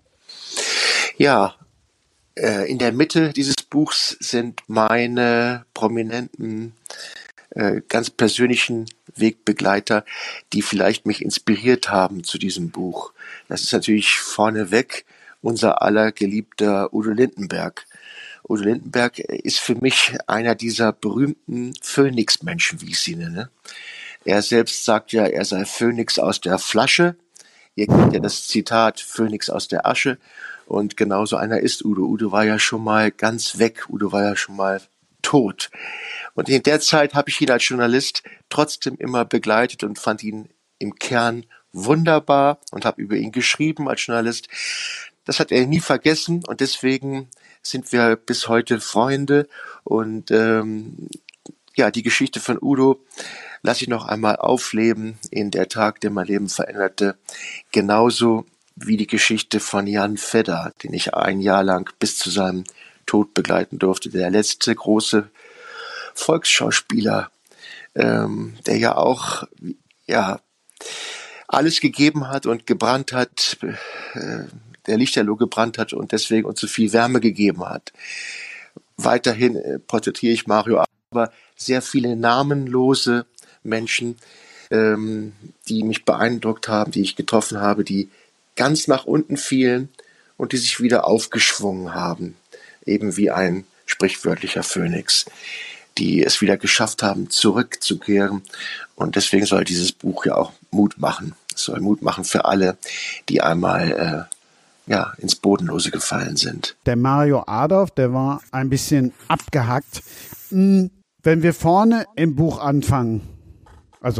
Ja, äh, in der Mitte dieses Buchs sind meine prominenten, äh, ganz persönlichen Wegbegleiter, die vielleicht mich inspiriert haben zu diesem Buch. Das ist natürlich vorneweg unser aller geliebter Udo Lindenberg. Udo Lindenberg ist für mich einer dieser berühmten Phönix-Menschen, wie ich sie nenne. Er selbst sagt ja, er sei Phönix aus der Flasche. Ihr kennt ja das Zitat Phönix aus der Asche. Und genauso einer ist Udo. Udo war ja schon mal ganz weg. Udo war ja schon mal tot. Und in der Zeit habe ich ihn als Journalist trotzdem immer begleitet und fand ihn im Kern wunderbar und habe über ihn geschrieben als Journalist. Das hat er nie vergessen und deswegen sind wir bis heute Freunde. Und ähm, ja, die Geschichte von Udo lasse ich noch einmal aufleben in Der Tag, der mein Leben veränderte. Genauso wie die Geschichte von Jan Fedder, den ich ein Jahr lang bis zu seinem Tod begleiten durfte. Der letzte große Volksschauspieler, ähm, der ja auch ja alles gegeben hat und gebrannt hat, äh, der Lichterloh gebrannt hat und deswegen uns so viel Wärme gegeben hat. Weiterhin äh, porträtiere ich Mario, aber sehr viele namenlose Menschen, ähm, die mich beeindruckt haben, die ich getroffen habe, die ganz nach unten fielen und die sich wieder aufgeschwungen haben, eben wie ein sprichwörtlicher Phönix, die es wieder geschafft haben, zurückzukehren. Und deswegen soll dieses Buch ja auch Mut machen. Es soll Mut machen für alle, die einmal äh, ja, ins Bodenlose gefallen sind. Der Mario Adorf, der war ein bisschen abgehackt. Wenn wir vorne im Buch anfangen, also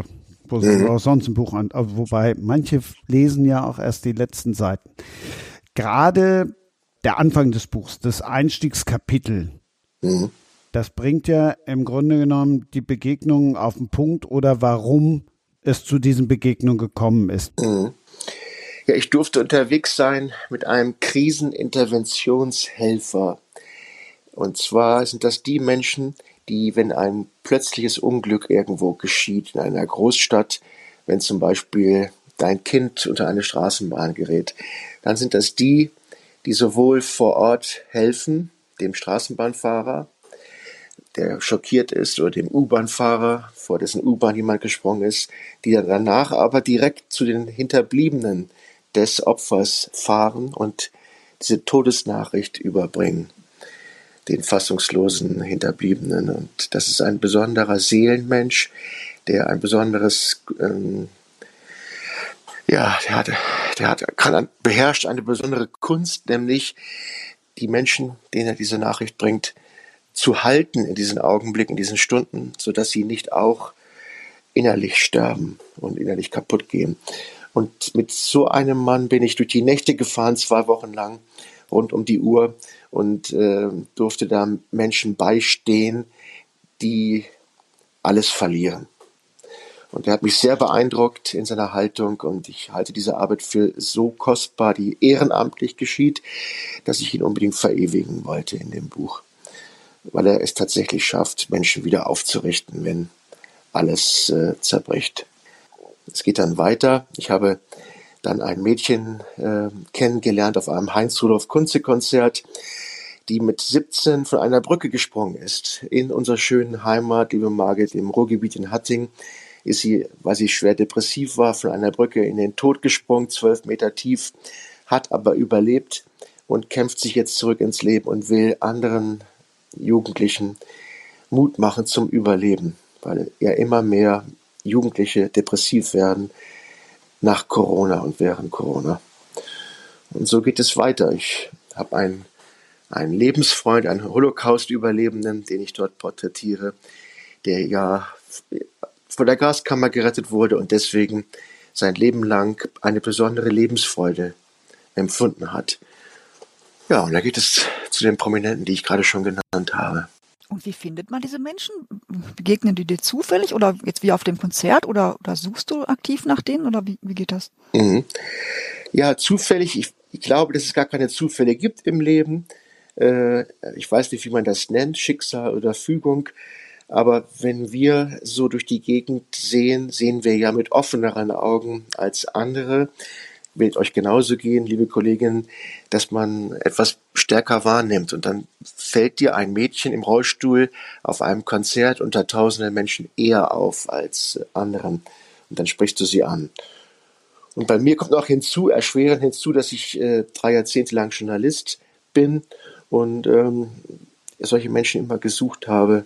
Exposition mhm. oder sonst ein Buch an. Wobei manche lesen ja auch erst die letzten Seiten. Gerade der Anfang des Buchs, das Einstiegskapitel, mhm. das bringt ja im Grunde genommen die Begegnungen auf den Punkt oder warum es zu diesen Begegnungen gekommen ist. Mhm. Ja, ich durfte unterwegs sein mit einem Kriseninterventionshelfer. Und zwar sind das die Menschen, die, wenn ein plötzliches Unglück irgendwo geschieht, in einer Großstadt, wenn zum Beispiel dein Kind unter eine Straßenbahn gerät, dann sind das die, die sowohl vor Ort helfen, dem Straßenbahnfahrer, der schockiert ist, oder dem U-Bahn-Fahrer, vor dessen U-Bahn jemand gesprungen ist, die dann danach aber direkt zu den Hinterbliebenen des Opfers fahren und diese Todesnachricht überbringen, den fassungslosen Hinterbliebenen. Und das ist ein besonderer Seelenmensch, der ein besonderes, ähm, ja, der hat, der hat, kann, beherrscht eine besondere Kunst, nämlich die Menschen, denen er diese Nachricht bringt, zu halten in diesen Augenblicken, in diesen Stunden, sodass sie nicht auch innerlich sterben und innerlich kaputt gehen. Und mit so einem Mann bin ich durch die Nächte gefahren, zwei Wochen lang, rund um die Uhr, und äh, durfte da Menschen beistehen, die alles verlieren. Und er hat mich sehr beeindruckt in seiner Haltung, und ich halte diese Arbeit für so kostbar, die ehrenamtlich geschieht, dass ich ihn unbedingt verewigen wollte in dem Buch, weil er es tatsächlich schafft, Menschen wieder aufzurichten, wenn alles äh, zerbricht. Es geht dann weiter. Ich habe dann ein Mädchen äh, kennengelernt auf einem Heinz-Rudolf-Kunze-Konzert, die mit siebzehn von einer Brücke gesprungen ist. In unserer schönen Heimat, liebe Margit, im Ruhrgebiet in Hattingen, ist sie, weil sie schwer depressiv war, von einer Brücke in den Tod gesprungen, zwölf Meter tief, hat aber überlebt und kämpft sich jetzt zurück ins Leben und will anderen Jugendlichen Mut machen zum Überleben, weil ja immer mehr Jugendliche depressiv werden nach Corona und während Corona. Und so geht es weiter. Ich habe einen, einen Lebensfreund, einen Holocaust-Überlebenden, den ich dort porträtiere, der ja von der Gaskammer gerettet wurde und deswegen sein Leben lang eine besondere Lebensfreude empfunden hat. Ja, und da geht es zu den Prominenten, die ich gerade schon genannt habe. Und wie findet man diese Menschen? Begegnen die dir zufällig oder jetzt wie auf dem Konzert oder, oder suchst du aktiv nach denen oder wie, wie geht das? Mhm. Ja, zufällig. Ich, ich glaube, dass es gar keine Zufälle gibt im Leben. Äh, ich weiß nicht, wie man das nennt, Schicksal oder Fügung. Aber wenn wir so durch die Gegend sehen, sehen wir ja mit offeneren Augen als andere. Wird euch genauso gehen, liebe Kolleginnen, dass man etwas stärker wahrnimmt. Und dann fällt dir ein Mädchen im Rollstuhl auf einem Konzert unter tausenden Menschen eher auf als anderen. Und dann sprichst du sie an. Und bei mir kommt noch hinzu, erschwerend hinzu, dass ich äh, drei Jahrzehnte lang Journalist bin und ähm, solche Menschen immer gesucht habe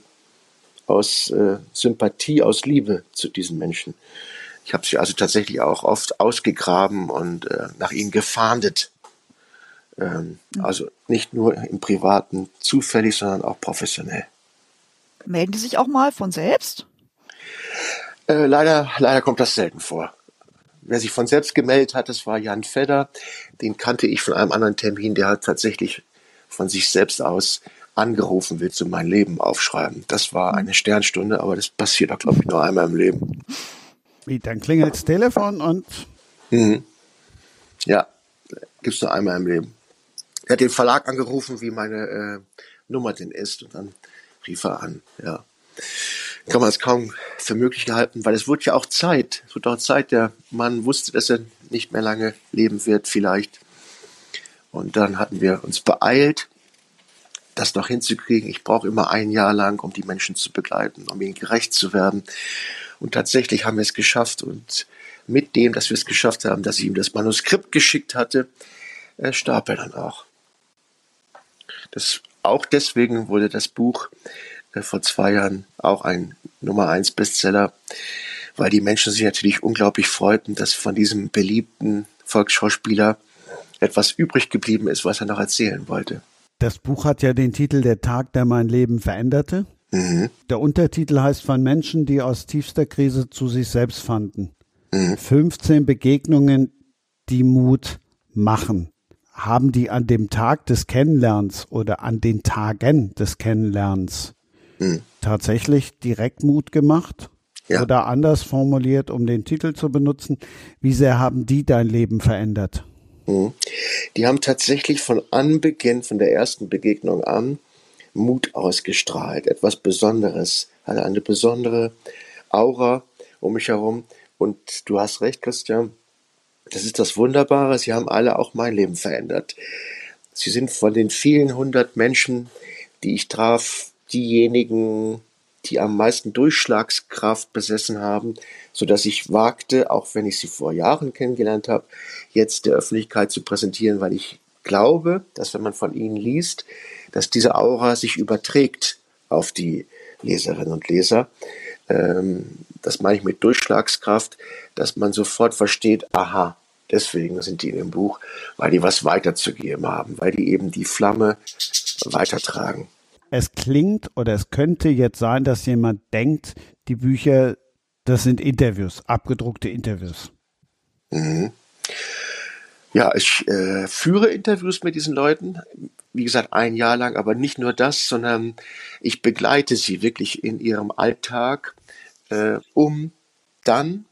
aus äh, Sympathie, aus Liebe zu diesen Menschen. Ich habe sie also tatsächlich auch oft ausgegraben und äh, nach ihnen gefahndet. Ähm, mhm. Also nicht nur im Privaten zufällig, sondern auch professionell. Melden die sich auch mal von selbst? Äh, leider, leider kommt das selten vor. Wer sich von selbst gemeldet hat, das war Jan Fedder. Den kannte ich von einem anderen Termin. Der hat tatsächlich von sich selbst aus angerufen, willst du mein Leben aufschreiben. Das war eine Sternstunde, aber das passiert auch, glaube ich, nur einmal im Leben. Wie, dann klingelt das Telefon und... Mhm. Ja, gibt's nur einmal im Leben. Er hat den Verlag angerufen, wie meine äh, Nummer denn ist, und dann rief er an. Ja, kann man es kaum für möglich gehalten, weil es wurde ja auch Zeit. Es wurde auch Zeit. Der Mann wusste, dass er nicht mehr lange leben wird, vielleicht. Und dann hatten wir uns beeilt, das noch hinzukriegen. Ich brauche immer ein Jahr lang, um die Menschen zu begleiten, um ihnen gerecht zu werden. Und tatsächlich haben wir es geschafft. Und mit dem, dass wir es geschafft haben, dass ich ihm das Manuskript geschickt hatte, äh, starb er dann auch. Das, auch deswegen wurde das Buch äh, vor zwei Jahren auch ein Nummer eins Bestseller, weil die Menschen sich natürlich unglaublich freuten, dass von diesem beliebten Volksschauspieler etwas übrig geblieben ist, was er noch erzählen wollte. Das Buch hat ja den Titel Der Tag, der mein Leben veränderte. Mhm. Der Untertitel heißt von Menschen, die aus tiefster Krise zu sich selbst fanden. Mhm. fünfzehn Begegnungen, die Mut machen. Haben die an dem Tag des Kennenlernens oder an den Tagen des Kennenlernens mhm. tatsächlich direkt Mut gemacht? Ja. Oder anders formuliert, um den Titel zu benutzen, wie sehr haben die dein Leben verändert? Mhm. Die haben tatsächlich von Anbeginn, von der ersten Begegnung an, Mut ausgestrahlt, etwas Besonderes, hatte eine besondere Aura um mich herum. Und du hast recht, Christian, das ist das Wunderbare, sie haben alle auch mein Leben verändert. Sie sind von den vielen hundert Menschen, die ich traf, diejenigen, die am meisten Durchschlagskraft besessen haben, sodass ich wagte, auch wenn ich sie vor Jahren kennengelernt habe, jetzt der Öffentlichkeit zu präsentieren, weil ich glaube, dass wenn man von ihnen liest, dass diese Aura sich überträgt auf die Leserinnen und Leser. Ähm, das meine ich mit Durchschlagskraft, dass man sofort versteht, aha, deswegen sind die in dem Buch, weil die was weiterzugeben haben, weil die eben die Flamme weitertragen. Es klingt oder es könnte jetzt sein, dass jemand denkt, die Bücher, das sind Interviews, abgedruckte Interviews. Mhm. Ja, ich äh, führe Interviews mit diesen Leuten, wie gesagt, ein Jahr lang, aber nicht nur das, sondern ich begleite sie wirklich in ihrem Alltag, äh, um dann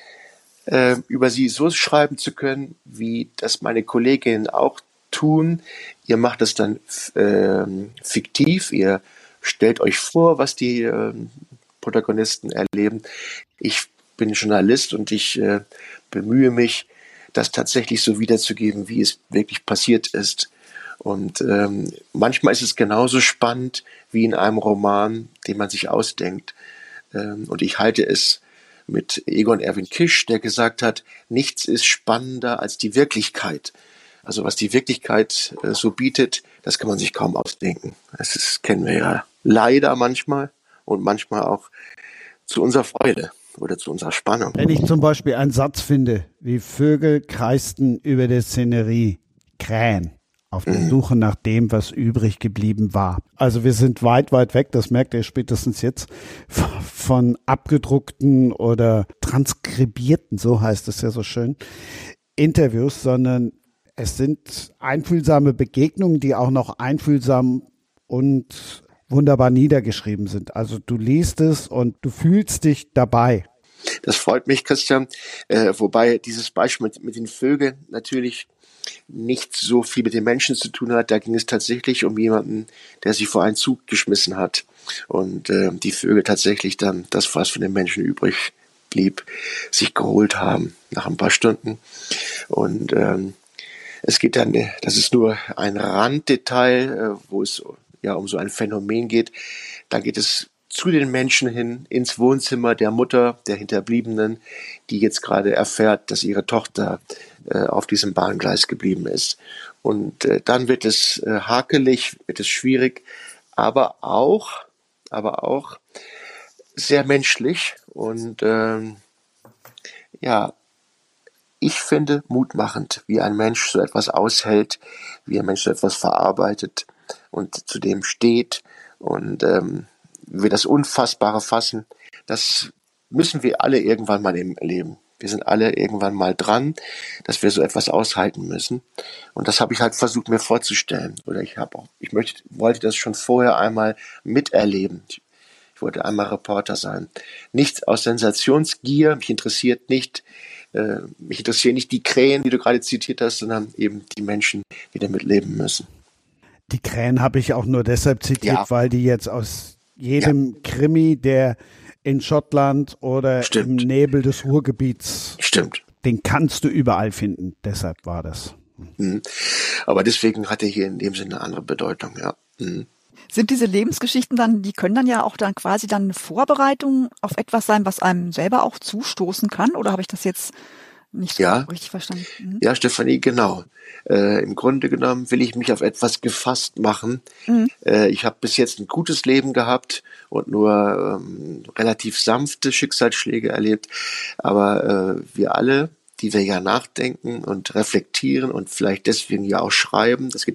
äh, über sie so schreiben zu können, wie das meine Kolleginnen auch tun. Ihr macht das dann äh, fiktiv, ihr stellt euch vor, was die äh, Protagonisten erleben. Ich bin Journalist und ich äh, bemühe mich, das tatsächlich so wiederzugeben, wie es wirklich passiert ist. Und ähm, manchmal ist es genauso spannend wie in einem Roman, den man sich ausdenkt. Ähm, und ich halte es mit Egon Erwin Kisch, der gesagt hat, nichts ist spannender als die Wirklichkeit. Also was die Wirklichkeit äh, so bietet, das kann man sich kaum ausdenken. Das ist, kennen wir ja leider manchmal und manchmal auch zu unserer Freude oder zu unserer Spannung. Wenn ich zum Beispiel einen Satz finde, wie Vögel kreisten über der Szenerie, Krähen, auf der mhm. Suche nach dem, was übrig geblieben war. Also wir sind weit, weit weg, das merkt ihr spätestens jetzt, von abgedruckten oder transkribierten, so heißt es ja so schön, Interviews, sondern es sind einfühlsame Begegnungen, die auch noch einfühlsam und wunderbar niedergeschrieben sind. Also du liest es und du fühlst dich dabei. Das freut mich, Christian. Äh, wobei dieses Beispiel mit, mit den Vögeln natürlich nicht so viel mit den Menschen zu tun hat. Da ging es tatsächlich um jemanden, der sich vor einen Zug geschmissen hat. Und äh, die Vögel tatsächlich dann das, was von den Menschen übrig blieb, sich geholt haben nach ein paar Stunden. Und ähm, es geht dann, das ist nur ein Randdetail, äh, wo es ja um so ein Phänomen geht. Da geht es zu den Menschen hin, ins Wohnzimmer der Mutter, der Hinterbliebenen, die jetzt gerade erfährt, dass ihre Tochter äh, auf diesem Bahngleis geblieben ist. Und äh, dann wird es äh, hakelig, wird es schwierig, aber auch, aber auch sehr menschlich. Und ähm, ja, ich finde mutmachend, wie ein Mensch so etwas aushält, wie ein Mensch so etwas verarbeitet und zu dem steht und ähm, wir das Unfassbare fassen, das müssen wir alle irgendwann mal im Leben. Wir sind alle irgendwann mal dran, dass wir so etwas aushalten müssen. Und das habe ich halt versucht, mir vorzustellen. Oder ich habe auch, ich möchte, wollte das schon vorher einmal miterleben. Ich, ich wollte einmal Reporter sein. Nicht aus Sensationsgier, mich interessiert nicht, äh, mich interessieren nicht die Krähen, die du gerade zitiert hast, sondern eben die Menschen, die damit leben müssen. Die Krähen habe ich auch nur deshalb zitiert, ja. weil die jetzt aus jedem ja. Krimi, der in Schottland oder Stimmt. im Nebel des Ruhrgebiets, Stimmt. den kannst du überall finden. Deshalb war das. Mhm. Aber deswegen hat er hier in dem Sinne eine andere Bedeutung, ja. Mhm. Sind diese Lebensgeschichten dann, die können dann ja auch dann quasi dann eine Vorbereitung auf etwas sein, was einem selber auch zustoßen kann? Oder habe ich das jetzt nicht so ja. richtig verstanden? Mhm. Ja, Stefanie, genau. Äh, im Grunde genommen will ich mich auf etwas gefasst machen. Mhm. Äh, ich habe bis jetzt ein gutes Leben gehabt und nur ähm, relativ sanfte Schicksalsschläge erlebt. Aber äh, wir alle, die wir ja nachdenken und reflektieren und vielleicht deswegen ja auch schreiben, das geht euch ja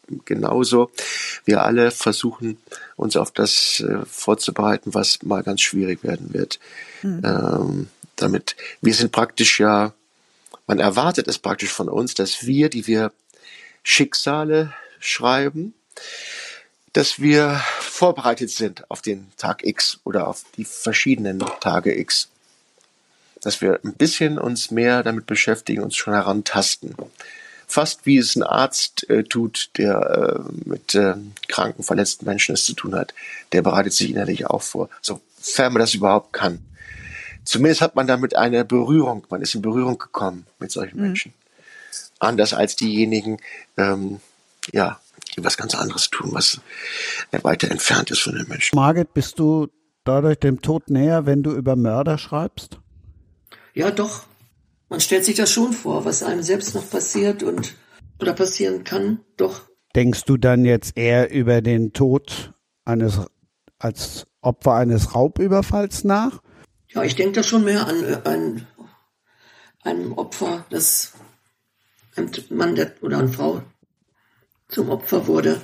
genauso. Wir alle versuchen, uns auf das äh, vorzubereiten, was mal ganz schwierig werden wird. Mhm. Ähm, damit, wir sind praktisch ja, man erwartet es praktisch von uns, dass wir, die wir Schicksale schreiben, dass wir vorbereitet sind auf den Tag X oder auf die verschiedenen Tage X. Dass wir ein bisschen uns mehr damit beschäftigen, uns schon herantasten. Fast wie es ein Arzt äh, tut, der äh, mit äh, kranken, verletzten Menschen es zu tun hat. Der bereitet sich innerlich auch vor, sofern man das überhaupt kann. Zumindest hat man damit eine Berührung, man ist in Berührung gekommen mit solchen mhm. Menschen. Anders als diejenigen, ähm, ja, die was ganz anderes tun, was weiter entfernt ist von den Menschen. Margit, bist du dadurch dem Tod näher, wenn du über Mörder schreibst? Ja, doch. Man stellt sich das schon vor, was einem selbst noch passiert und oder passieren kann, doch. Denkst du dann jetzt eher über den Tod eines als Opfer eines Raubüberfalls nach? Ja, ich denke da schon mehr an ein, ein Opfer, das ein Mann der, oder eine Frau zum Opfer wurde.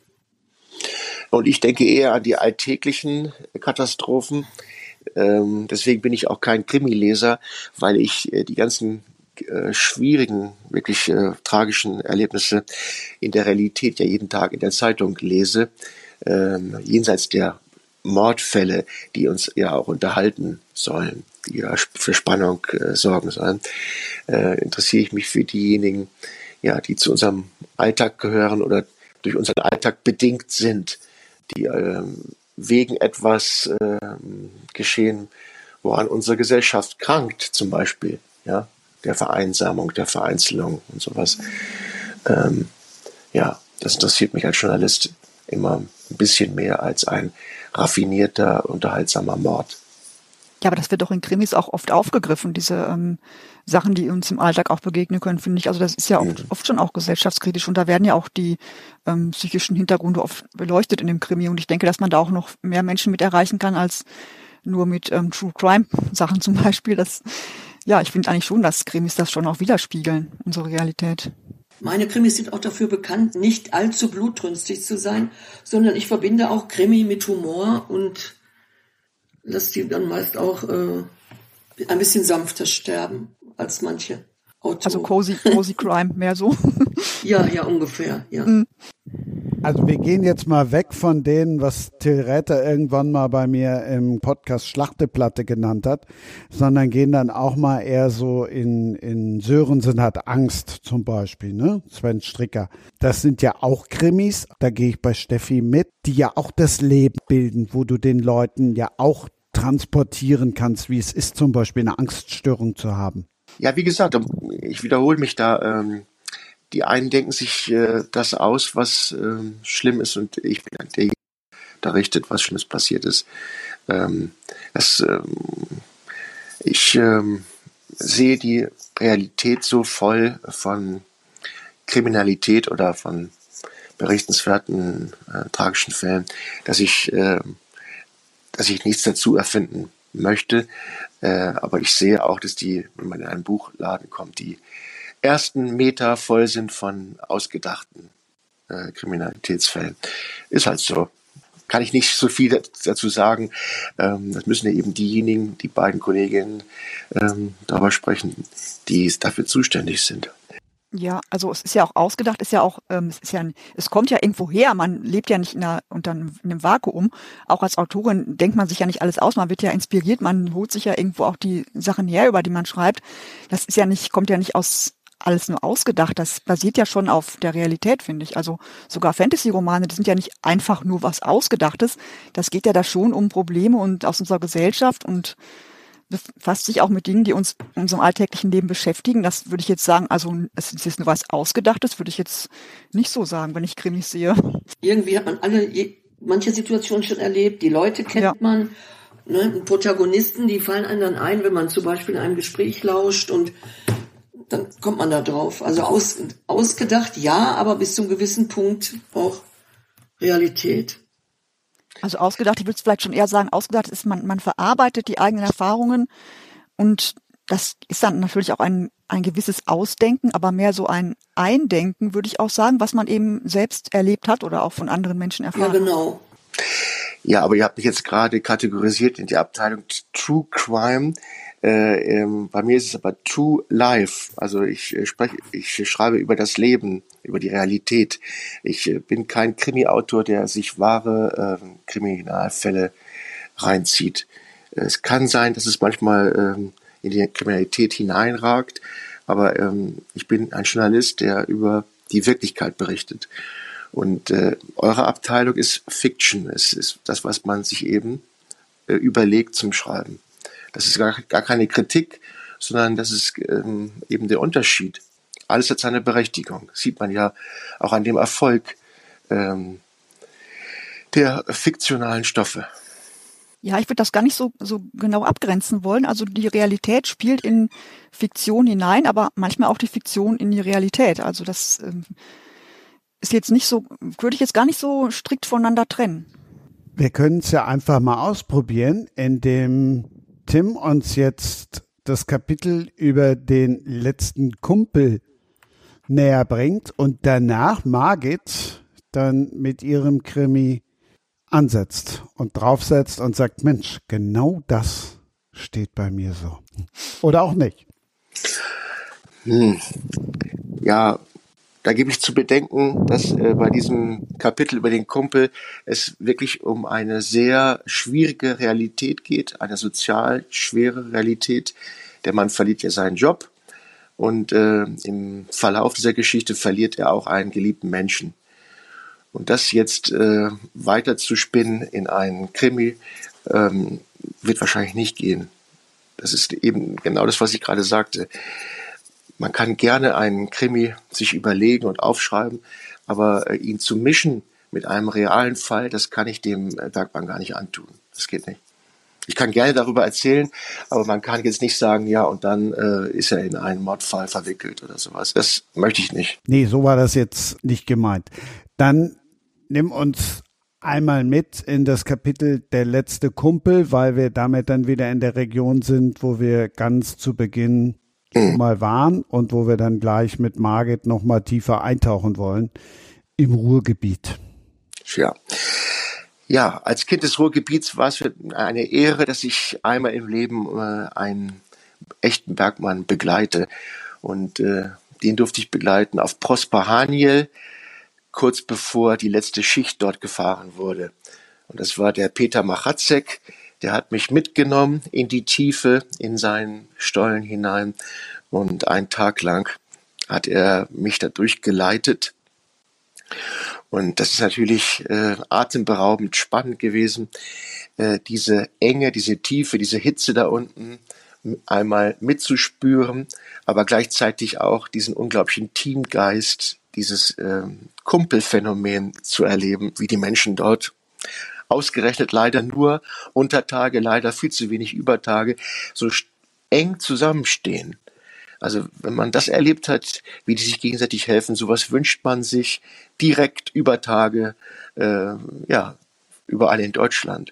Und ich denke eher an die alltäglichen Katastrophen. Ähm, deswegen bin ich auch kein Krimileser, weil ich äh, die ganzen äh, schwierigen, wirklich äh, tragischen Erlebnisse in der Realität ja jeden Tag in der Zeitung lese. Ähm, jenseits der Mordfälle, die uns ja auch unterhalten sollen, die ja für Spannung äh, sorgen sollen, äh, interessiere ich mich für diejenigen, ja, die zu unserem Alltag gehören oder durch unseren Alltag bedingt sind, die ähm, wegen etwas äh, geschehen, woran unsere Gesellschaft krankt, zum Beispiel, ja, der Vereinsamung, der Vereinzelung und sowas. Ähm, ja, das interessiert mich als Journalist immer ein bisschen mehr als ein raffinierter, unterhaltsamer Mord. Ja, aber das wird doch in Krimis auch oft aufgegriffen, diese ähm, Sachen, die uns im Alltag auch begegnen können, finde ich. Also das ist ja oft, mhm. oft schon auch gesellschaftskritisch und da werden ja auch die ähm, psychischen Hintergründe oft beleuchtet in dem Krimi und ich denke, dass man da auch noch mehr Menschen mit erreichen kann als nur mit ähm, True Crime Sachen zum Beispiel. Das, ja, ich finde eigentlich schon, dass Krimis das schon auch widerspiegeln, unsere Realität. Meine Krimis sind auch dafür bekannt, nicht allzu blutrünstig zu sein, sondern ich verbinde auch Krimi mit Humor und lass die dann meist auch äh, ein bisschen sanfter sterben als manche Autoren. Also cozy, cozy Crime, mehr so. Ja, ja, ungefähr, ja. Also wir gehen jetzt mal weg von denen, was Till Räther irgendwann mal bei mir im Podcast Schlachteplatte genannt hat, sondern gehen dann auch mal eher so in, in Sörensen hat Angst zum Beispiel, ne? Sven Stricker. Das sind ja auch Krimis, da gehe ich bei Steffi mit, die ja auch das Leben bilden, wo du den Leuten ja auch transportieren kannst, wie es ist, zum Beispiel eine Angststörung zu haben. Ja, wie gesagt, ich wiederhole mich da. Ähm, die einen denken sich äh, das aus, was ähm, schlimm ist, und ich bin dann derjenige, der richtet, was Schlimmes passiert ist. Ähm, das, ähm, ich ähm, sehe die Realität so voll von Kriminalität oder von berichtenswerten, äh, tragischen Fällen, dass ich äh, dass ich nichts dazu erfinden möchte, äh, aber ich sehe auch, dass die, wenn man in einen Buchladen kommt, die ersten Meter voll sind von ausgedachten äh, Kriminalitätsfällen. Ist halt so. Kann ich nicht so viel dazu sagen. Ähm, das müssen ja eben diejenigen, die beiden Kolleginnen ähm, darüber sprechen, die dafür zuständig sind. Ja, also es ist ja auch ausgedacht, ist ja auch, ähm, es ist ja, es kommt ja irgendwo her, man lebt ja nicht in, einer, unter einem, in einem Vakuum. Auch als Autorin denkt man sich ja nicht alles aus, man wird ja inspiriert, man holt sich ja irgendwo auch die Sachen her, über die man schreibt. Das ist ja nicht, kommt ja nicht aus alles nur ausgedacht, das basiert ja schon auf der Realität, finde ich. Also sogar Fantasy-Romane, das sind ja nicht einfach nur was Ausgedachtes, das geht ja da schon um Probleme und aus unserer Gesellschaft und befasst sich auch mit Dingen, die uns in unserem alltäglichen Leben beschäftigen. Das würde ich jetzt sagen, also es ist jetzt nur was Ausgedachtes, würde ich jetzt nicht so sagen, wenn ich Krimis sehe. Irgendwie hat man alle, manche Situationen schon erlebt, die Leute kennt ja. man, ne, Protagonisten, die fallen einem dann ein, wenn man zum Beispiel in einem Gespräch lauscht und dann kommt man da drauf. Also aus, ausgedacht, ja, aber bis zu einem gewissen Punkt auch Realität. Also ausgedacht, ich würde es vielleicht schon eher sagen, ausgedacht ist, man, man verarbeitet die eigenen Erfahrungen und das ist dann natürlich auch ein ein gewisses Ausdenken, aber mehr so ein Eindenken, würde ich auch sagen, was man eben selbst erlebt hat oder auch von anderen Menschen erfahren hat. Ja, genau. Ja, aber ihr habt mich jetzt gerade kategorisiert in die Abteilung True Crime. Äh, ähm, bei mir ist es aber True Life. Also ich äh, spreche, ich schreibe über das Leben, über die Realität. Ich äh, bin kein Krimi-Autor, der sich wahre äh, Kriminalfälle reinzieht. Es kann sein, dass es manchmal ähm, in die Kriminalität hineinragt, aber ähm, ich bin ein Journalist, der über die Wirklichkeit berichtet. Und äh, eure Abteilung ist Fiction. Es ist das, was man sich eben äh, überlegt zum Schreiben. Das ist gar, gar keine Kritik, sondern das ist ähm, eben der Unterschied. Alles hat seine Berechtigung. Das sieht man ja auch an dem Erfolg ähm, der fiktionalen Stoffe. Ja, ich würde das gar nicht so, so genau abgrenzen wollen. Also die Realität spielt in Fiktion hinein, aber manchmal auch die Fiktion in die Realität. Also das ähm, ist jetzt nicht so, würde ich jetzt gar nicht so strikt voneinander trennen. Wir können es ja einfach mal ausprobieren, indem Tim uns jetzt das Kapitel über den letzten Kumpel näher bringt und danach Margit dann mit ihrem Krimi ansetzt und draufsetzt und sagt, Mensch, genau das steht bei mir so. Oder auch nicht. Hm. Ja, da gebe ich zu bedenken, dass äh, bei diesem Kapitel über den Kumpel es wirklich um eine sehr schwierige Realität geht, eine sozial schwere Realität. Der Mann verliert ja seinen Job und äh, im Verlauf dieser Geschichte verliert er auch einen geliebten Menschen. Und das jetzt äh, weiter zu spinnen in einen Krimi, ähm, wird wahrscheinlich nicht gehen. Das ist eben genau das, was ich gerade sagte. Man kann gerne einen Krimi sich überlegen und aufschreiben, aber äh, ihn zu mischen mit einem realen Fall, das kann ich dem äh, Bergmann gar nicht antun. Das geht nicht. Ich kann gerne darüber erzählen, aber man kann jetzt nicht sagen, ja, und dann äh, ist er in einen Mordfall verwickelt oder sowas. Das möchte ich nicht. Nee, so war das jetzt nicht gemeint. Dann nimm uns einmal mit in das Kapitel Der letzte Kumpel, weil wir damit dann wieder in der Region sind, wo wir ganz zu Beginn mhm. mal waren und wo wir dann gleich mit Margit noch mal tiefer eintauchen wollen, im Ruhrgebiet. Ja. Ja, als Kind des Ruhrgebiets war es für eine Ehre, dass ich einmal im Leben äh, einen echten Bergmann begleite. Und äh, den durfte ich begleiten auf Prosper Haniel, kurz bevor die letzte Schicht dort gefahren wurde. Und das war der Peter Machatzek, der hat mich mitgenommen in die Tiefe, in seinen Stollen hinein. Und einen Tag lang hat er mich da durchgeleitet. Und das ist natürlich äh, atemberaubend spannend gewesen, äh, diese Enge, diese Tiefe, diese Hitze da unten einmal mitzuspüren, aber gleichzeitig auch diesen unglaublichen Teamgeist, dieses äh, Kumpelphänomen zu erleben, wie die Menschen dort ausgerechnet leider nur unter Tage, leider viel zu wenig über Tage, so eng zusammenstehen. Also wenn man das erlebt hat, wie die sich gegenseitig helfen, sowas wünscht man sich direkt über Tage, äh, ja, überall in Deutschland.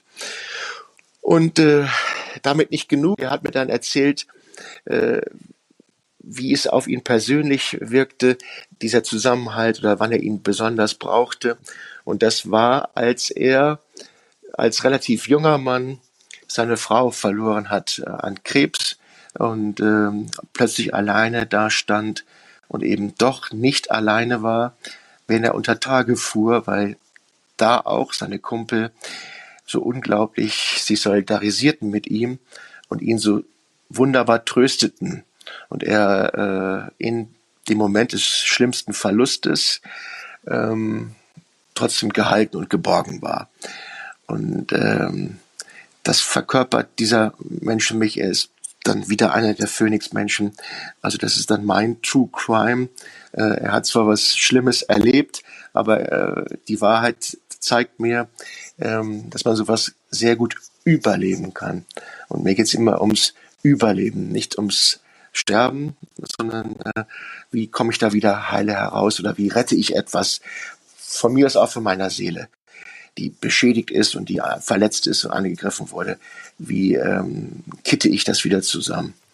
Und äh, damit nicht genug. Er hat mir dann erzählt, äh, wie es auf ihn persönlich wirkte, dieser Zusammenhalt oder wann er ihn besonders brauchte. Und das war, als er als relativ junger Mann seine Frau verloren hat äh, an Krebs und ähm, plötzlich alleine dastand und eben doch nicht alleine war, wenn er unter Tage fuhr, weil da auch seine Kumpel so unglaublich sich solidarisierten mit ihm und ihn so wunderbar trösteten. Und er äh, in dem Moment des schlimmsten Verlustes ähm, trotzdem gehalten und geborgen war. Und ähm, das verkörpert dieser Mensch für mich. Er ist dann wieder einer der Phoenix-Menschen. Also das ist dann mein True Crime. Äh, er hat zwar was Schlimmes erlebt, aber äh, die Wahrheit zeigt mir, ähm, dass man sowas sehr gut überleben kann. Und mir geht es immer ums Überleben, nicht ums Sterben, sondern äh, wie komme ich da wieder heile heraus oder wie rette ich etwas von mir aus auch von meiner Seele, die beschädigt ist und die verletzt ist und angegriffen wurde. Wie ähm, kitte ich das wieder zusammen?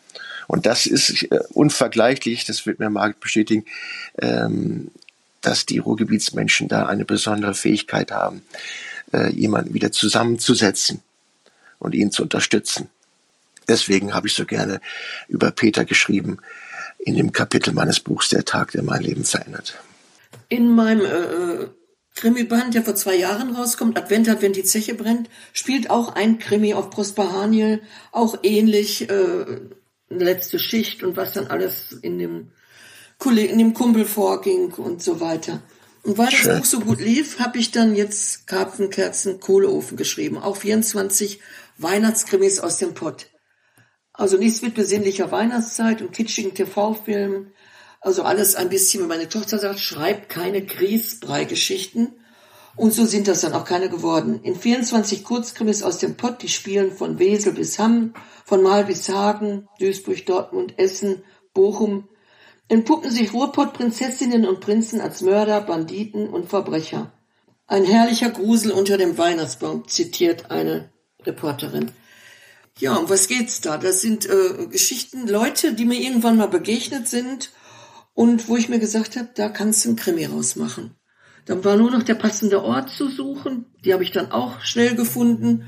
Und das ist äh, unvergleichlich, das wird mir Margit bestätigen, ähm, dass die Ruhrgebietsmenschen da eine besondere Fähigkeit haben, äh, jemanden wieder zusammenzusetzen und ihn zu unterstützen. Deswegen habe ich so gerne über Peter geschrieben in dem Kapitel meines Buchs Der Tag, der mein Leben verändert. In meinem äh, Krimi-Band, der vor zwei Jahren rauskommt, Advent hat, wenn die Zeche brennt, spielt auch ein Krimi auf Prosper Haniel, auch ähnlich, äh, eine letzte Schicht und was dann alles in dem, in dem Kumpel vorging und so weiter. Und weil das Buch so gut lief, habe ich dann jetzt Karpfen, Kerzen, Kohleofen geschrieben. Auch vierundzwanzig Weihnachtskrimis aus dem Pott. Also nichts mit besinnlicher Weihnachtszeit und kitschigen T V-Filmen. Also alles ein bisschen, wie meine Tochter sagt, schreibt keine Grießbrei-Geschichten. Und so sind das dann auch keine geworden. In vierundzwanzig Kurzkrimis aus dem Pott, die spielen von Wesel bis Hamm, von Mahl bis Hagen, Duisburg, Dortmund, Essen, Bochum, entpuppen sich Ruhrpott-Prinzessinnen und Prinzen als Mörder, Banditen und Verbrecher. Ein herrlicher Grusel unter dem Weihnachtsbaum, zitiert eine Reporterin. Ja, um was geht's da? Das sind äh, Geschichten, Leute, die mir irgendwann mal begegnet sind und wo ich mir gesagt habe, da kannst du einen Krimi rausmachen. Dann war nur noch der passende Ort zu suchen. Die habe ich dann auch schnell gefunden.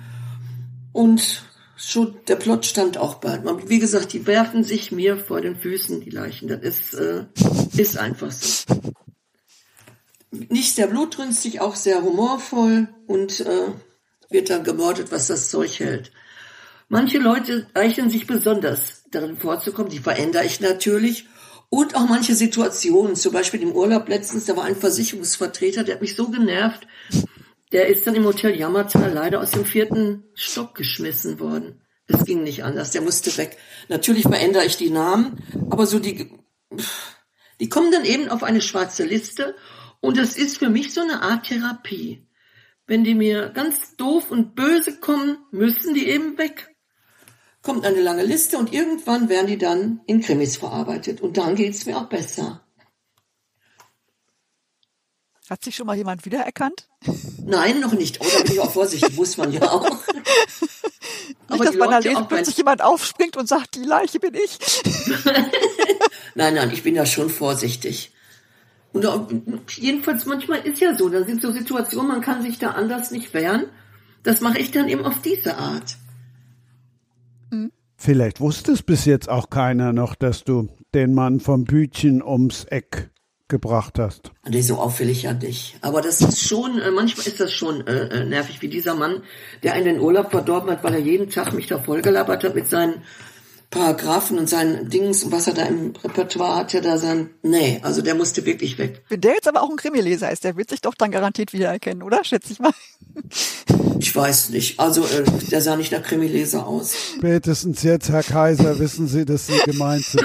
Und schon der Plot stand auch bald. Wie gesagt, die werfen sich mir vor den Füßen, die Leichen. Das ist, äh, ist einfach so. Nicht sehr blutrünstig, auch sehr humorvoll und äh, wird dann gemordet, was das Zeug hält. Manche Leute eignen sich besonders darin vorzukommen. Die verändere ich natürlich. Und auch manche Situationen, zum Beispiel im Urlaub letztens, da war ein Versicherungsvertreter, der hat mich so genervt, der ist dann im Hotel Jammertal leider aus dem vierten Stock geschmissen worden. Es ging nicht anders, der musste weg. Natürlich verändere ich die Namen, aber so die, die kommen dann eben auf eine schwarze Liste und das ist für mich so eine Art Therapie. Wenn die mir ganz doof und böse kommen, müssen die eben weg. Kommt eine lange Liste und irgendwann werden die dann in Krimis verarbeitet. Und dann geht's mir auch besser. Hat sich schon mal jemand wiedererkannt? Nein, noch nicht. Oh, da bin ich auch vorsichtig, muss man ja auch. Nicht, dass man da lesen, plötzlich jemand aufspringt und sagt, die Leiche bin ich. Nein, nein, ich bin da schon vorsichtig. Und auch, jedenfalls manchmal ist ja so, da sind so Situationen, man kann sich da anders nicht wehren. Das mache ich dann eben auf diese Art. Vielleicht wusste es bis jetzt auch keiner noch, dass du den Mann vom Bütchen ums Eck gebracht hast. Nee, so auffällig ja nicht. Aber das ist schon, äh, manchmal ist das schon äh, nervig, wie dieser Mann, der einen den Urlaub verdorben hat, weil er jeden Tag mich da vollgelabert hat mit seinen Paragraphen und seinen Dings und was er da im Repertoire hatte, da sein, nee, also der musste wirklich weg. Wenn der jetzt aber auch ein Krimileser ist, der wird sich doch dann garantiert wiedererkennen, oder? Schätze ich mal. Ich weiß nicht, also äh, der sah nicht nach Krimileser aus. Spätestens jetzt, Herr Kaiser, wissen Sie, dass Sie gemeint sind.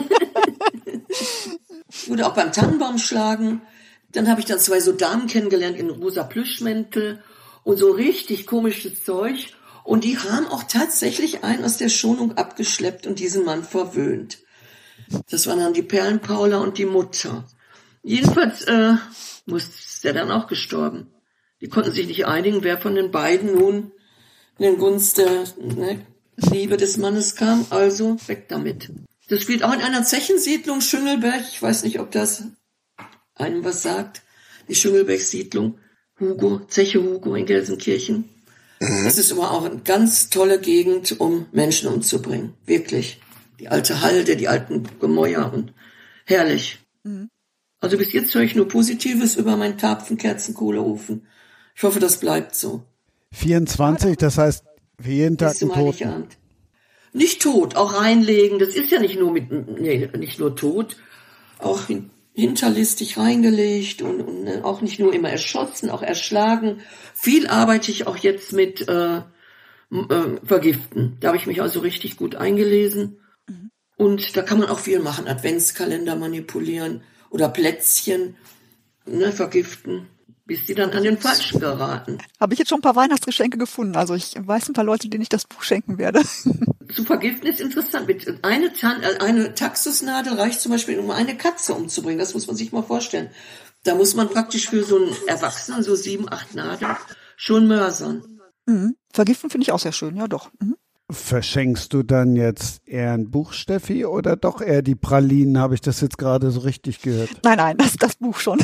Ich wurde auch beim Tannenbaum schlagen, dann habe ich dann zwei so Damen kennengelernt in rosa Plüschmäntel und so richtig komisches Zeug. Und die haben auch tatsächlich einen aus der Schonung abgeschleppt und diesen Mann verwöhnt. Das waren dann die Perlenpaula und die Mutter. Jedenfalls äh, ist der dann auch gestorben. Die konnten sich nicht einigen, wer von den beiden nun in den Gunst der ne, Liebe des Mannes kam. Also weg damit. Das spielt auch in einer Zechensiedlung, Schüngelberg. Ich weiß nicht, ob das einem was sagt. Die Schüngelberg-Siedlung. Hugo, Zeche Hugo in Gelsenkirchen. Das ist aber auch eine ganz tolle Gegend, um Menschen umzubringen. Wirklich. Die alte Halde, die alten Gemäuer und herrlich. Mhm. Also bis jetzt höre ich nur Positives über meinen Karpfen, Kerzen, Kohleofen. Ich hoffe, das bleibt so. vierundzwanzig, das heißt für jeden Tag ein Toten. Nicht tot, auch reinlegen. Das ist ja nicht nur mit, nee, nicht nur tot, auch hinterlistig reingelegt und, und auch nicht nur immer erschossen, auch erschlagen. Viel arbeite ich auch jetzt mit äh, äh, Vergiften. Da habe ich mich also richtig gut eingelesen. Mhm. Und da kann man auch viel machen. Adventskalender manipulieren oder Plätzchen, ne, vergiften, bis die dann an den Falschen geraten. Habe ich jetzt schon ein paar Weihnachtsgeschenke gefunden. Also ich weiß ein paar Leute, denen ich das Buch schenken werde. Zu vergiften ist interessant. Mit eine, Tan- eine Taxusnadel reicht zum Beispiel, um eine Katze umzubringen. Das muss man sich mal vorstellen. Da muss man praktisch für so einen Erwachsenen, so sieben, acht Nadeln, schon mörsern. Mhm. Vergiften finde ich auch sehr schön, ja doch. Mhm. Verschenkst du dann jetzt eher ein Buch, Steffi, oder doch eher die Pralinen? Habe ich das jetzt gerade so richtig gehört? Nein, nein, das, das Buch schon.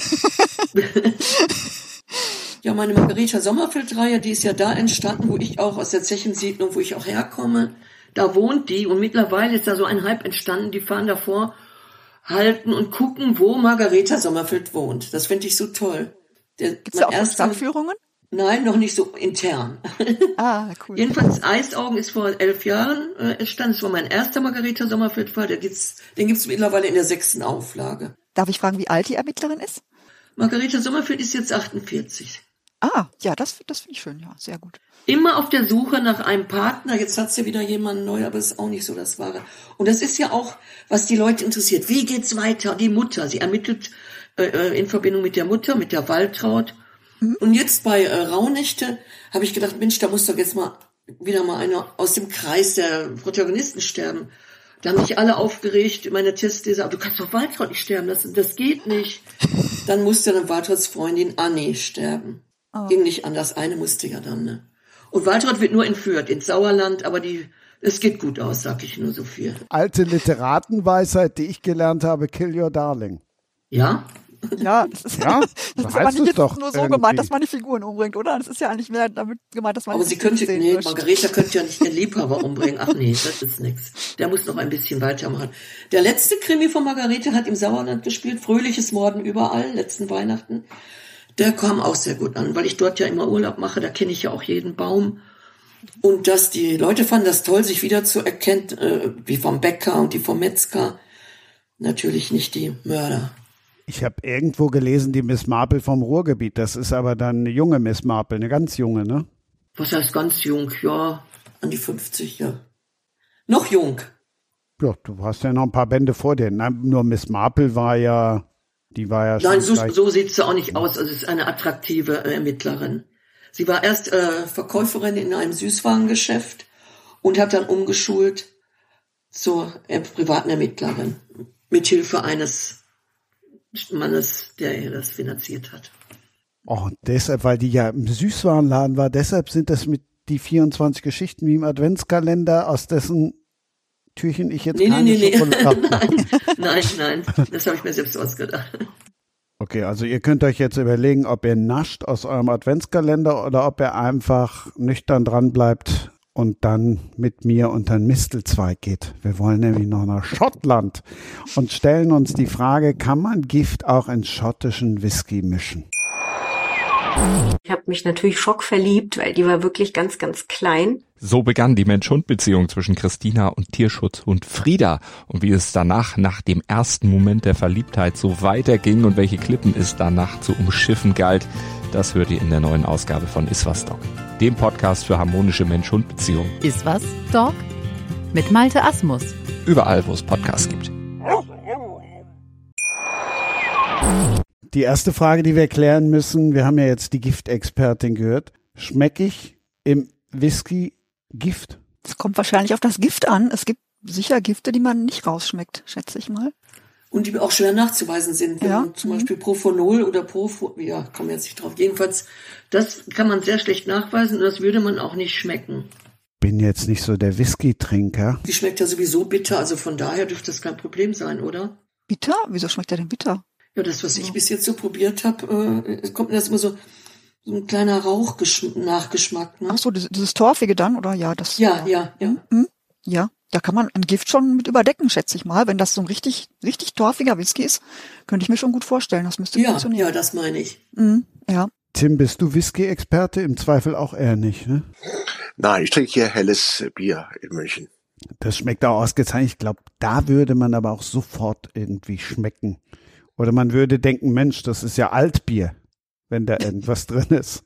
Ja, meine Margareta Sommerfeld-Reihe, die ist ja da entstanden, wo ich auch aus der Zechensiedlung, wo ich auch herkomme. Da wohnt die und mittlerweile ist da so ein Hype entstanden. Die fahren davor, halten und gucken, wo Margareta Sommerfeld wohnt. Das finde ich so toll. Gibt es da auch Stadtführungen? Nein, noch nicht so intern. Ah, cool. Jedenfalls, Eisaugen ist vor elf Jahren äh, entstanden. Das war mein erster Margareta Sommerfeld-Fall. Den gibt's, den gibt's mittlerweile in der sechsten Auflage. Darf ich fragen, wie alt die Ermittlerin ist? Margareta Sommerfeld ist jetzt achtundvierzig. Ah, ja, das, das finde ich schön, ja, sehr gut. Immer auf der Suche nach einem Partner. Jetzt hat sie wieder jemanden neu, aber ist auch nicht so das Wahre. Und das ist ja auch, was die Leute interessiert. Wie geht's weiter? Die Mutter, sie ermittelt äh, in Verbindung mit der Mutter, mit der Waltraud. Mhm. Und jetzt bei äh, Rauhnächte habe ich gedacht, Mensch, da muss doch jetzt mal wieder mal einer aus dem Kreis der Protagonisten sterben. Da haben sich alle aufgeregt, meine Testleser, aber du kannst doch Waltraud nicht sterben, das, das geht nicht. Dann musste dann Waltrauds Freundin Annie sterben. Oh. Ging nicht anders, eine musste ja dann, ne? Und Waltraud wird nur entführt ins Sauerland, aber die, es geht gut aus, sag ich nur so viel. Alte Literatenweisheit, die ich gelernt habe, kill your darling. Ja? Ja, das ist, ja, das ist aber nicht jetzt nur so irgendwie gemeint, dass man die Figuren umbringt, oder? Das ist ja eigentlich mehr damit gemeint, dass man aber sie könnte, nee, Margareta könnte ja nicht ihren Liebhaber umbringen. Ach nee, das ist nix. Der muss noch ein bisschen weitermachen. Der letzte Krimi von Margareta hat im Sauerland gespielt, Fröhliches Morden überall, letzten Weihnachten. Der kam auch sehr gut an, weil ich dort ja immer Urlaub mache, da kenne ich ja auch jeden Baum. Und dass die Leute fanden das toll, sich wieder zu erkennen, äh, wie vom Bäcker und die vom Metzger. Natürlich nicht die Mörder. Ich habe irgendwo gelesen, die Miss Marple vom Ruhrgebiet. Das ist aber dann eine junge Miss Marple, eine ganz junge, ne? Was heißt ganz jung? Ja, an die fünfzig, ja. Noch jung. Ja, du hast ja noch ein paar Bände vor dir. Nein, nur Miss Marple war ja, die war ja schon. Nein, so, so sieht sie auch nicht aus. Also es ist eine attraktive äh, Ermittlerin. Sie war erst äh, Verkäuferin in einem Süßwarengeschäft und hat dann umgeschult zur äh, privaten Ermittlerin. Mithilfe eines Mannes, der ihr das finanziert hat. Oh, deshalb, weil die ja im Süßwarenladen war, deshalb sind das mit die vierundzwanzig Geschichten wie im Adventskalender, aus dessen Türchen ich jetzt nee, keine nee, nee, Schokolade nee. Nein, nein, nein, das habe ich mir selbst ausgedacht. Okay, also ihr könnt euch jetzt überlegen, ob ihr nascht aus eurem Adventskalender oder ob ihr einfach nüchtern dran bleibt und dann mit mir unter den Mistelzweig geht. Wir wollen nämlich noch nach Schottland und stellen uns die Frage, kann man Gift auch in schottischen Whisky mischen? Ich habe mich natürlich schockverliebt, weil die war wirklich ganz, ganz klein. So begann die Mensch-Hund-Beziehung zwischen Christina und Tierschutzhund Frieda. Und wie es danach, nach dem ersten Moment der Verliebtheit, so weiterging und welche Klippen es danach zu umschiffen galt, das hört ihr in der neuen Ausgabe von Iswas Dog, dem Podcast für harmonische Mensch-Hund-Beziehungen. Iswas Dog mit Malte Asmus. Überall, wo es Podcasts gibt. Die erste Frage, die wir klären müssen, wir haben ja jetzt die Giftexpertin gehört. Schmecke ich im Whisky Gift? Es kommt wahrscheinlich auf das Gift an. Es gibt sicher Gifte, die man nicht rausschmeckt, schätze ich mal. Und die auch schwer nachzuweisen sind. Wenn ja. man zum Beispiel Profonol oder Profo, ja, kommen wir jetzt nicht drauf. Jedenfalls, das kann man sehr schlecht nachweisen und das würde man auch nicht schmecken. Bin jetzt nicht so der Whisky-Trinker. Die schmeckt ja sowieso bitter, also von daher dürfte das kein Problem sein, oder? Bitter? Wieso schmeckt der denn bitter? Ja, das, was ich bis jetzt so probiert habe, äh, kommt mir das immer so, so ein kleiner Rauch-Nachgeschmack. Ne? Ach so, dieses, dieses Torfige dann, oder? Ja, das. Ja, ja, ja. Mhm. Ja, da kann man ein Gift schon mit überdecken, schätze ich mal. Wenn das so ein richtig, richtig torfiger Whisky ist, könnte ich mir schon gut vorstellen. Das müsste ja, funktionieren. Ja, das meine ich. Mhm. Ja. Tim, bist du Whisky-Experte? Im Zweifel auch eher nicht, ne? Nein, ich trinke hier helles Bier in München. Das schmeckt auch ausgezeichnet. Ich glaube, da würde man aber auch sofort irgendwie schmecken. Oder man würde denken, Mensch, das ist ja Altbier, wenn da irgendwas drin ist.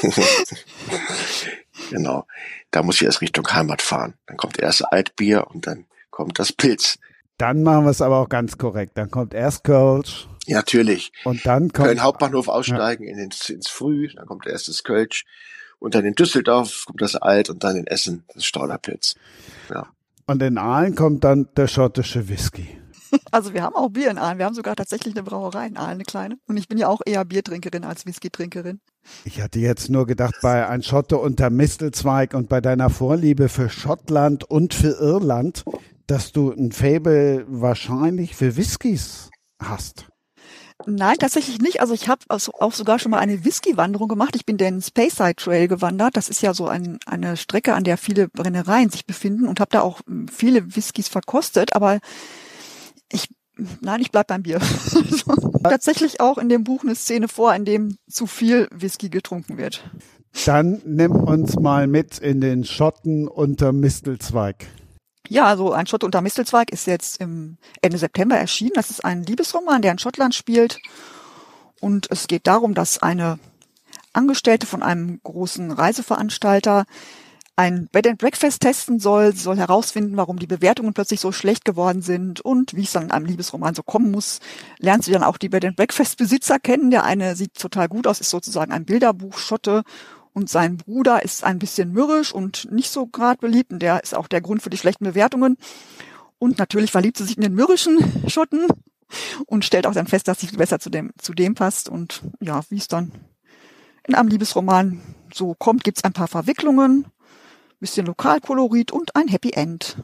Genau, da muss ich erst Richtung Heimat fahren. Dann kommt erst Altbier und dann kommt das Pilz. Dann machen wir es aber auch ganz korrekt. Dann kommt erst Kölsch. Ja, natürlich. Und dann kommt Köln Hauptbahnhof aussteigen, ja. in ins, ins Früh, dann kommt erst das Kölsch. Und dann in Düsseldorf kommt das Alt und dann in Essen das Stauderpilz. Ja. Und in Aalen kommt dann der schottische Whisky. Also wir haben auch Bier in Aalen. Wir haben sogar tatsächlich eine Brauerei in Aalen, eine kleine. Und ich bin ja auch eher Biertrinkerin als Whisky-Trinkerin. Ich hatte jetzt nur gedacht, bei Ein Schotte unter Mistelzweig und bei deiner Vorliebe für Schottland und für Irland, dass du ein Faible wahrscheinlich für Whiskys hast. Nein, tatsächlich nicht. Also ich habe auch sogar schon mal eine Whisky-Wanderung gemacht. Ich bin den Speyside Trail gewandert. Das ist ja so ein, eine Strecke, an der viele Brennereien sich befinden und habe da auch viele Whiskys verkostet. Aber ich, nein, ich bleib beim Bier. Tatsächlich auch in dem Buch eine Szene vor, in dem zu viel Whisky getrunken wird. Dann nimm uns mal mit in den Schotten unter Mistelzweig. Ja, also Ein Schotte unter Mistelzweig ist jetzt im Ende September erschienen. Das ist ein Liebesroman, der in Schottland spielt. Und es geht darum, dass eine Angestellte von einem großen Reiseveranstalter ein Bed and Breakfast testen soll. Sie soll herausfinden, warum die Bewertungen plötzlich so schlecht geworden sind und wie es dann in einem Liebesroman so kommen muss. Lernt sie dann auch die Bed and Breakfast Besitzer kennen. Der eine sieht total gut aus, ist sozusagen ein Bilderbuch-Schotte. Und sein Bruder ist ein bisschen mürrisch und nicht so gerade beliebt. Und der ist auch der Grund für die schlechten Bewertungen. Und natürlich verliebt sie sich in den mürrischen Schotten und stellt auch dann fest, dass sie besser zu dem, zu dem passt. Und ja, wie es dann in einem Liebesroman so kommt, gibt's ein paar Verwicklungen, bisschen Lokalkolorit und ein Happy End.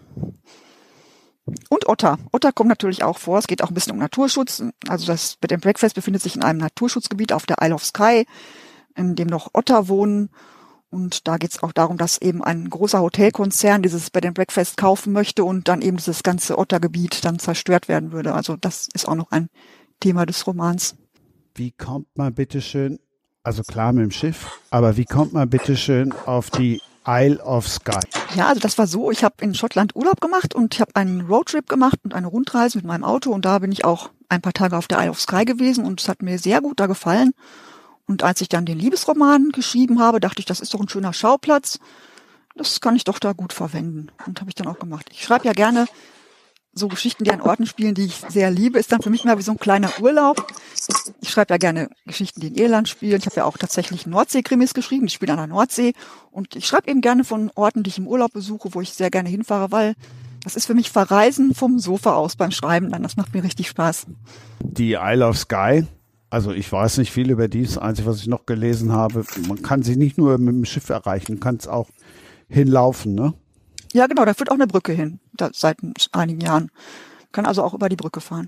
Und Otter. Otter kommt natürlich auch vor. Es geht auch ein bisschen um Naturschutz. Also das Bed and Breakfast befindet sich in einem Naturschutzgebiet auf der Isle of Skye, in dem noch Otter wohnen. Und da geht es auch darum, dass eben ein großer Hotelkonzern dieses Bed and Breakfast kaufen möchte und dann eben dieses ganze Ottergebiet dann zerstört werden würde. Also das ist auch noch ein Thema des Romans. Wie kommt man bitteschön, also klar mit dem Schiff, aber wie kommt man bitteschön auf die Isle of Skye? Ja, also das war so, ich habe in Schottland Urlaub gemacht und ich habe einen Roadtrip gemacht und eine Rundreise mit meinem Auto und da bin ich auch ein paar Tage auf der Isle of Skye gewesen und es hat mir sehr gut da gefallen. Und als ich dann den Liebesroman geschrieben habe, dachte ich, das ist doch ein schöner Schauplatz. Das kann ich doch da gut verwenden. Und habe ich dann auch gemacht. Ich schreibe ja gerne so Geschichten, die an Orten spielen, die ich sehr liebe. Ist dann für mich mal wie so ein kleiner Urlaub. Ich schreibe ja gerne Geschichten, die in Irland spielen. Ich habe ja auch tatsächlich Nordsee-Krimis geschrieben. Die spielen an der Nordsee. Und ich schreibe eben gerne von Orten, die ich im Urlaub besuche, wo ich sehr gerne hinfahre, weil das ist für mich Verreisen vom Sofa aus beim Schreiben. Dann, das macht mir richtig Spaß. Die Isle of Skye. Also ich weiß nicht viel über dies. Einzige, was ich noch gelesen habe, man kann sie nicht nur mit dem Schiff erreichen, kann es auch hinlaufen, ne? Ja, genau, da führt auch eine Brücke hin, da, seit einigen Jahren. Kann also auch über die Brücke fahren.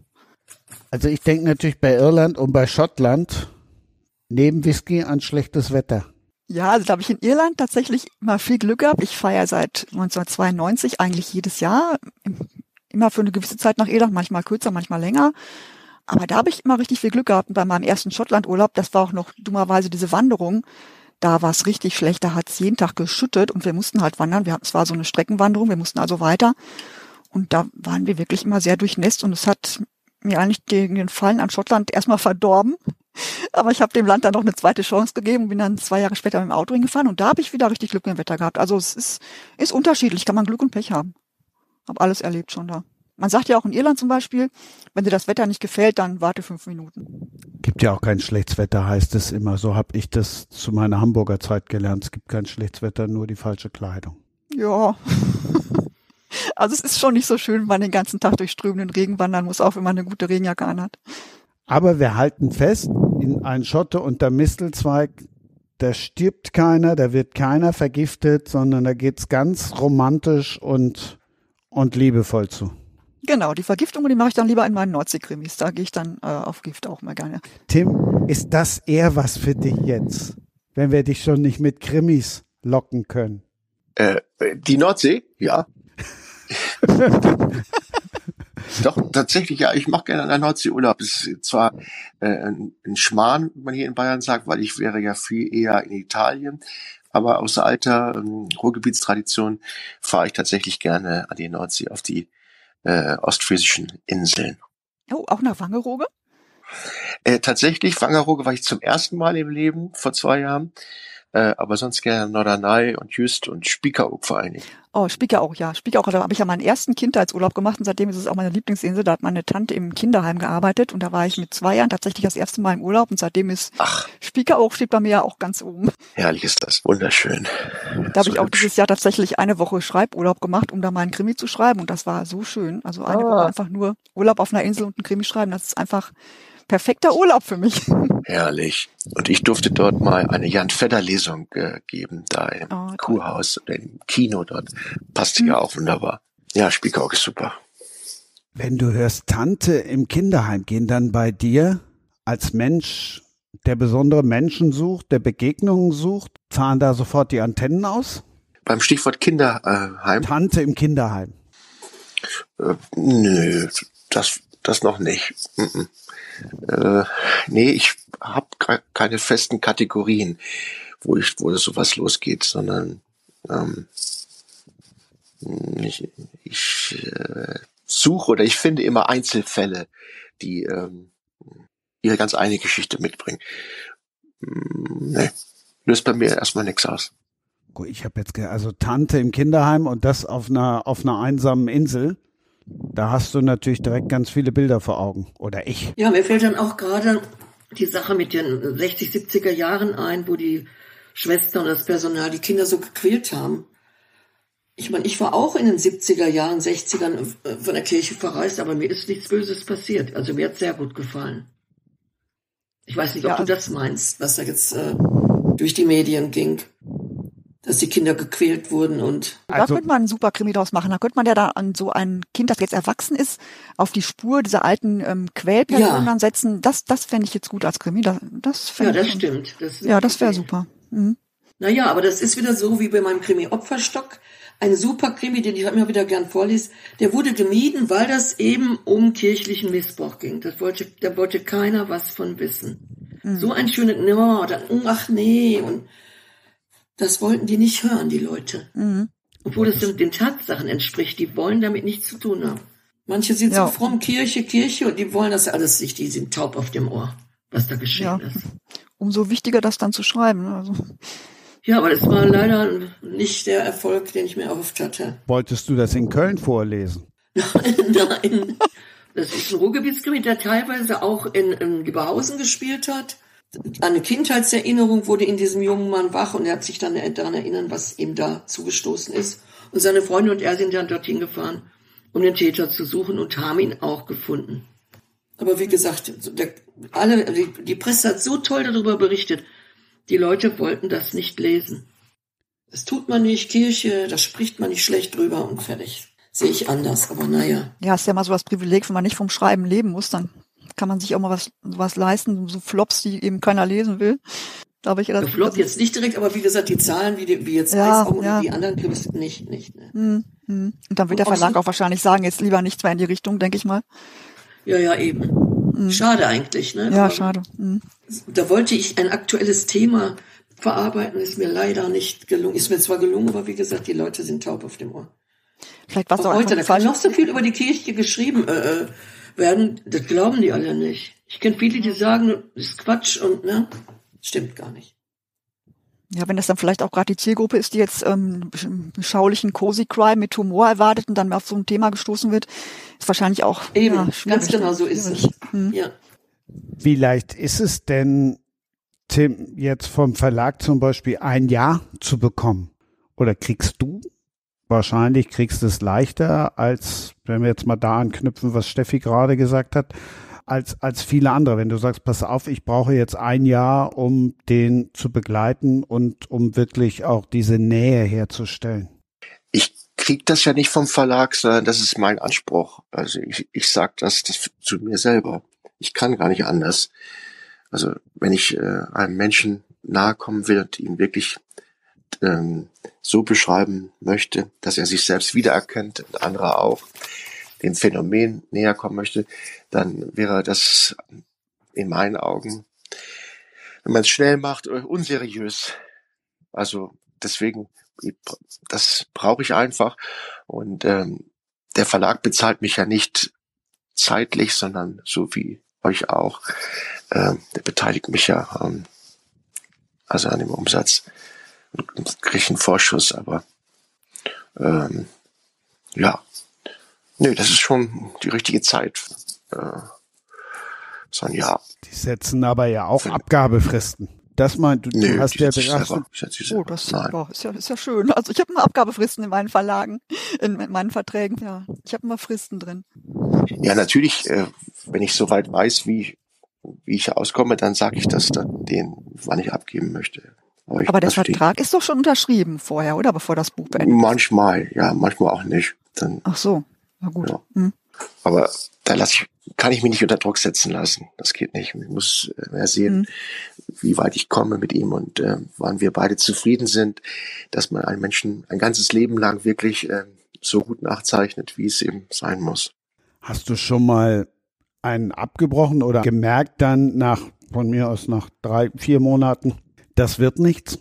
Also ich denke natürlich bei Irland und bei Schottland neben Whisky an schlechtes Wetter. Ja, also da habe ich in Irland tatsächlich immer viel Glück gehabt. Ich fahre ja seit neunzehnhundertzweiundneunzig eigentlich jedes Jahr, immer für eine gewisse Zeit nach Irland, manchmal kürzer, manchmal länger. Aber da habe ich immer richtig viel Glück gehabt. Und bei meinem ersten Schottlandurlaub, das war auch noch dummerweise diese Wanderung, da war es richtig schlecht. Da hat es jeden Tag geschüttet und wir mussten halt wandern. Wir, es war so eine Streckenwanderung, wir mussten also weiter. Und da waren wir wirklich immer sehr durchnässt und es hat mir eigentlich gegen den Fallen an Schottland erstmal verdorben. Aber ich habe dem Land dann noch eine zweite Chance gegeben und bin dann zwei Jahre später mit dem Auto hingefahren und da habe ich wieder richtig Glück mit dem Wetter gehabt. Also es ist, ist unterschiedlich, kann man Glück und Pech haben. Hab alles erlebt schon da. Man sagt ja auch in Irland zum Beispiel, wenn dir das Wetter nicht gefällt, dann warte fünf Minuten. Gibt ja auch kein schlechtes Wetter, heißt es immer. So habe ich das zu meiner Hamburger Zeit gelernt. Es gibt kein schlechtes Wetter, nur die falsche Kleidung. Ja. Also es ist schon nicht so schön, wenn man den ganzen Tag durch strömenden Regen wandern muss, auch wenn man eine gute Regenjacke anhat. Aber wir halten fest, in Ein Schotte unter Mistelzweig, da stirbt keiner, da wird keiner vergiftet, sondern da geht's ganz romantisch und, und liebevoll zu. Genau, die Vergiftung, die mache ich dann lieber in meinen Nordsee-Krimis. Da gehe ich dann äh, auf Gift auch mal gerne. Tim, ist das eher was für dich jetzt, wenn wir dich schon nicht mit Krimis locken können? Äh, die Nordsee? Ja. Doch, tatsächlich, ja. Ich mache gerne an der Nordsee Urlaub. Es ist zwar äh, ein, ein Schmarrn, wie man hier in Bayern sagt, weil ich wäre ja viel eher in Italien. Aber aus alter ähm, Ruhrgebietstradition fahre ich tatsächlich gerne an die Nordsee auf die Äh, ostfriesischen Inseln. Oh, auch nach Wangerooge? Äh, tatsächlich, Wangerooge war ich zum ersten Mal im Leben, vor zwei Jahren. Äh, aber sonst gerne Norderney und Jüst und Spiekeroog vor allen Dingen. Oh, Spiekeroog, ja. Spiekeroog, da habe ich ja meinen ersten Kindheitsurlaub gemacht und seitdem ist es auch meine Lieblingsinsel. Da hat meine Tante im Kinderheim gearbeitet und da war ich mit zwei Jahren tatsächlich das erste Mal im Urlaub und seitdem ist Ach. Spiekeroog steht bei mir ja auch ganz oben. Herrlich ist das, wunderschön. Da habe ich auch hübsch. Dieses Jahr tatsächlich eine Woche Schreiburlaub gemacht, um da meinen Krimi zu schreiben und das war so schön. Also eine ah. Woche einfach nur Urlaub auf einer Insel und einen Krimi schreiben, das ist einfach perfekter Urlaub für mich. Herrlich. Und ich durfte dort mal eine Jan-Fedder-Lesung äh, geben, da im Oh, toll. Kurhaus oder im Kino dort. Passte ja auch wunderbar. Ja, Spiekeroog ist super. Wenn du hörst Tante im Kinderheim, gehen dann bei dir als Mensch, der besondere Menschen sucht, der Begegnungen sucht, fahren da sofort die Antennen aus? Beim Stichwort Kinderheim? Tante im Kinderheim. Äh, nö, das, das noch nicht. Mm-mm. Äh, nee, ich habe keine festen Kategorien, wo ich, wo sowas losgeht, sondern ähm, ich, ich äh, suche oder ich finde immer Einzelfälle, die ähm, ihre ganz eigene Geschichte mitbringen. Nee, löst bei mir erstmal nichts aus. Gut, ich habe jetzt ge- also Tante im Kinderheim und das auf einer auf einer einsamen Insel. Da hast du natürlich direkt ganz viele Bilder vor Augen. Oder ich. Ja, mir fällt dann auch gerade die Sache mit den sechzig, siebziger Jahren ein, wo die Schwestern und das Personal die Kinder so gequält haben. Ich meine, ich war auch in den siebziger Jahren, sechzigern von der Kirche verreist, aber mir ist nichts Böses passiert. Also mir hat sehr gut gefallen. Ich weiß nicht, ob Ja, du also- das meinst, was da jetzt äh, durch die Medien ging. Dass die Kinder gequält wurden und... Da Also- könnte man einen super Krimi draus machen. Da könnte man ja dann an so ein Kind, das jetzt erwachsen ist, auf die Spur dieser alten ähm, Quälperson Ja. dann setzen. Das, das fände ich jetzt gut als Krimi. Das, das Ja, fände das ich schon- stimmt. Das Ja, das wäre super. Mhm. Naja, aber das ist wieder so wie bei meinem Krimi Opferstock. Ein super Krimi, den ich immer wieder gern vorlese. Der wurde gemieden, weil das eben um kirchlichen Missbrauch ging. Das wollte, da wollte keiner was von wissen. Mhm. So ein schöner, no, dann, ach nee, und das wollten die nicht hören, die Leute. Mhm. Obwohl es den, den Tatsachen entspricht, die wollen damit nichts zu tun haben. Manche sind Ja. so fromm, Kirche, Kirche, und die wollen das alles nicht, die sind taub auf dem Ohr, was da geschehen Ja. ist. Umso wichtiger, das dann zu schreiben. ne? Also, Ja, aber es war leider nicht der Erfolg, den ich mir erhofft hatte. Wolltest du das in Köln vorlesen? Nein, das ist ein Ruhrgebietskrimi, der teilweise auch in, in Gieberhausen gespielt hat. Eine Kindheitserinnerung wurde in diesem jungen Mann wach und er hat sich dann daran erinnern, was ihm da zugestoßen ist. Und seine Freunde und er sind dann dorthin gefahren, um den Täter zu suchen und haben ihn auch gefunden. Aber wie gesagt, der, alle, die, die Presse hat so toll darüber berichtet. Die Leute wollten das nicht lesen. Das tut man nicht, Kirche, da spricht man nicht schlecht drüber und fertig. Sehe ich anders, aber naja. ja, ist ja mal so das Privileg, wenn man nicht vom Schreiben leben muss, dann kann man sich auch mal was, was leisten, so Flops, die eben keiner lesen will. Da habe ich ja Der das, Flop das jetzt nicht direkt, aber wie gesagt, die Zahlen, wie, die, wie jetzt Ja, Eisaugen ja. und die anderen Krimis, nicht, nicht. Ne. Hm, hm. Und dann wird Und der auch Verlag so- auch wahrscheinlich sagen, jetzt lieber nichts mehr in die Richtung, denke ich mal. Ja, ja, eben. Schade eigentlich, ne? Ja, Aber schade. Hm. Da wollte ich ein aktuelles Thema verarbeiten, ist mir leider nicht gelungen. Ist mir zwar gelungen, aber wie gesagt, die Leute sind taub auf dem Ohr. Vielleicht war es Auch auch heute, da einfach kann falsch. noch so viel über die Kirche geschrieben äh, werden, das glauben die alle nicht. Ich kenne viele, die sagen, das ist Quatsch und ne, stimmt gar nicht. Ja, wenn das dann vielleicht auch gerade die Zielgruppe ist, die jetzt ähm, beschaulichen Cozy Crime mit Humor erwartet und dann auf so ein Thema gestoßen wird, ist wahrscheinlich auch Eben, ja, schwierig. ganz genau so ist es. Schwierig. Hm. Ja. Wie leicht ist es denn, Tim, jetzt vom Verlag zum Beispiel ein Jahr zu bekommen? Oder kriegst du? Wahrscheinlich kriegst du es leichter, als, wenn wir jetzt mal da anknüpfen, was Steffi gerade gesagt hat, als, als viele andere. Wenn du sagst, pass auf, ich brauche jetzt ein Jahr, um den zu begleiten und um wirklich auch diese Nähe herzustellen. Ich krieg das ja nicht vom Verlag, sondern das ist mein Anspruch. Also ich, ich sag das, das zu mir selber. Ich kann gar nicht anders. Also wenn ich äh, einem Menschen nahe kommen will und ihn wirklich ähm, so beschreiben möchte, dass er sich selbst wiedererkennt und andere auch, dem Phänomen näher kommen möchte, dann wäre das in meinen Augen, wenn man es schnell macht, unseriös. Also deswegen, das brauche ich einfach. Und ähm, der Verlag bezahlt mich ja nicht zeitlich, sondern so wie euch auch. Ähm, der beteiligt mich ja ähm, also an dem Umsatz und kriege einen Vorschuss, aber ähm, ja, nee, das ist schon die richtige Zeit. Äh, so ein Jahr. Die setzen aber ja auch Abgabefristen. Das meint du, Nö, du hast die ja setze ich hast selber. du, Ich setze sie Oh, selber. das Nein. boah, ist, ja, ist ja schön. Also ich habe immer Abgabefristen in meinen Verlagen, in, in meinen Verträgen. Ja, ich habe immer Fristen drin. Ja, natürlich, äh, wenn ich soweit weiß, wie wie ich auskomme, dann sage ich das dann denen, wann ich abgeben möchte. Aber, ich, Aber der Vertrag ist doch schon unterschrieben vorher, oder? Bevor das Buch beendet ist. Manchmal, ja, manchmal auch nicht. Dann, Ach so, na gut. Ja. Hm. Aber da lass ich, kann ich mich nicht unter Druck setzen lassen. Das geht nicht. Ich muss mehr sehen, hm. wie weit ich komme mit ihm und äh, wann wir beide zufrieden sind, dass man einen Menschen ein ganzes Leben lang wirklich äh, so gut nachzeichnet, wie es eben sein muss. Hast du schon mal einen abgebrochen oder gemerkt dann nach, von mir aus nach drei, vier Monaten, das wird nichts?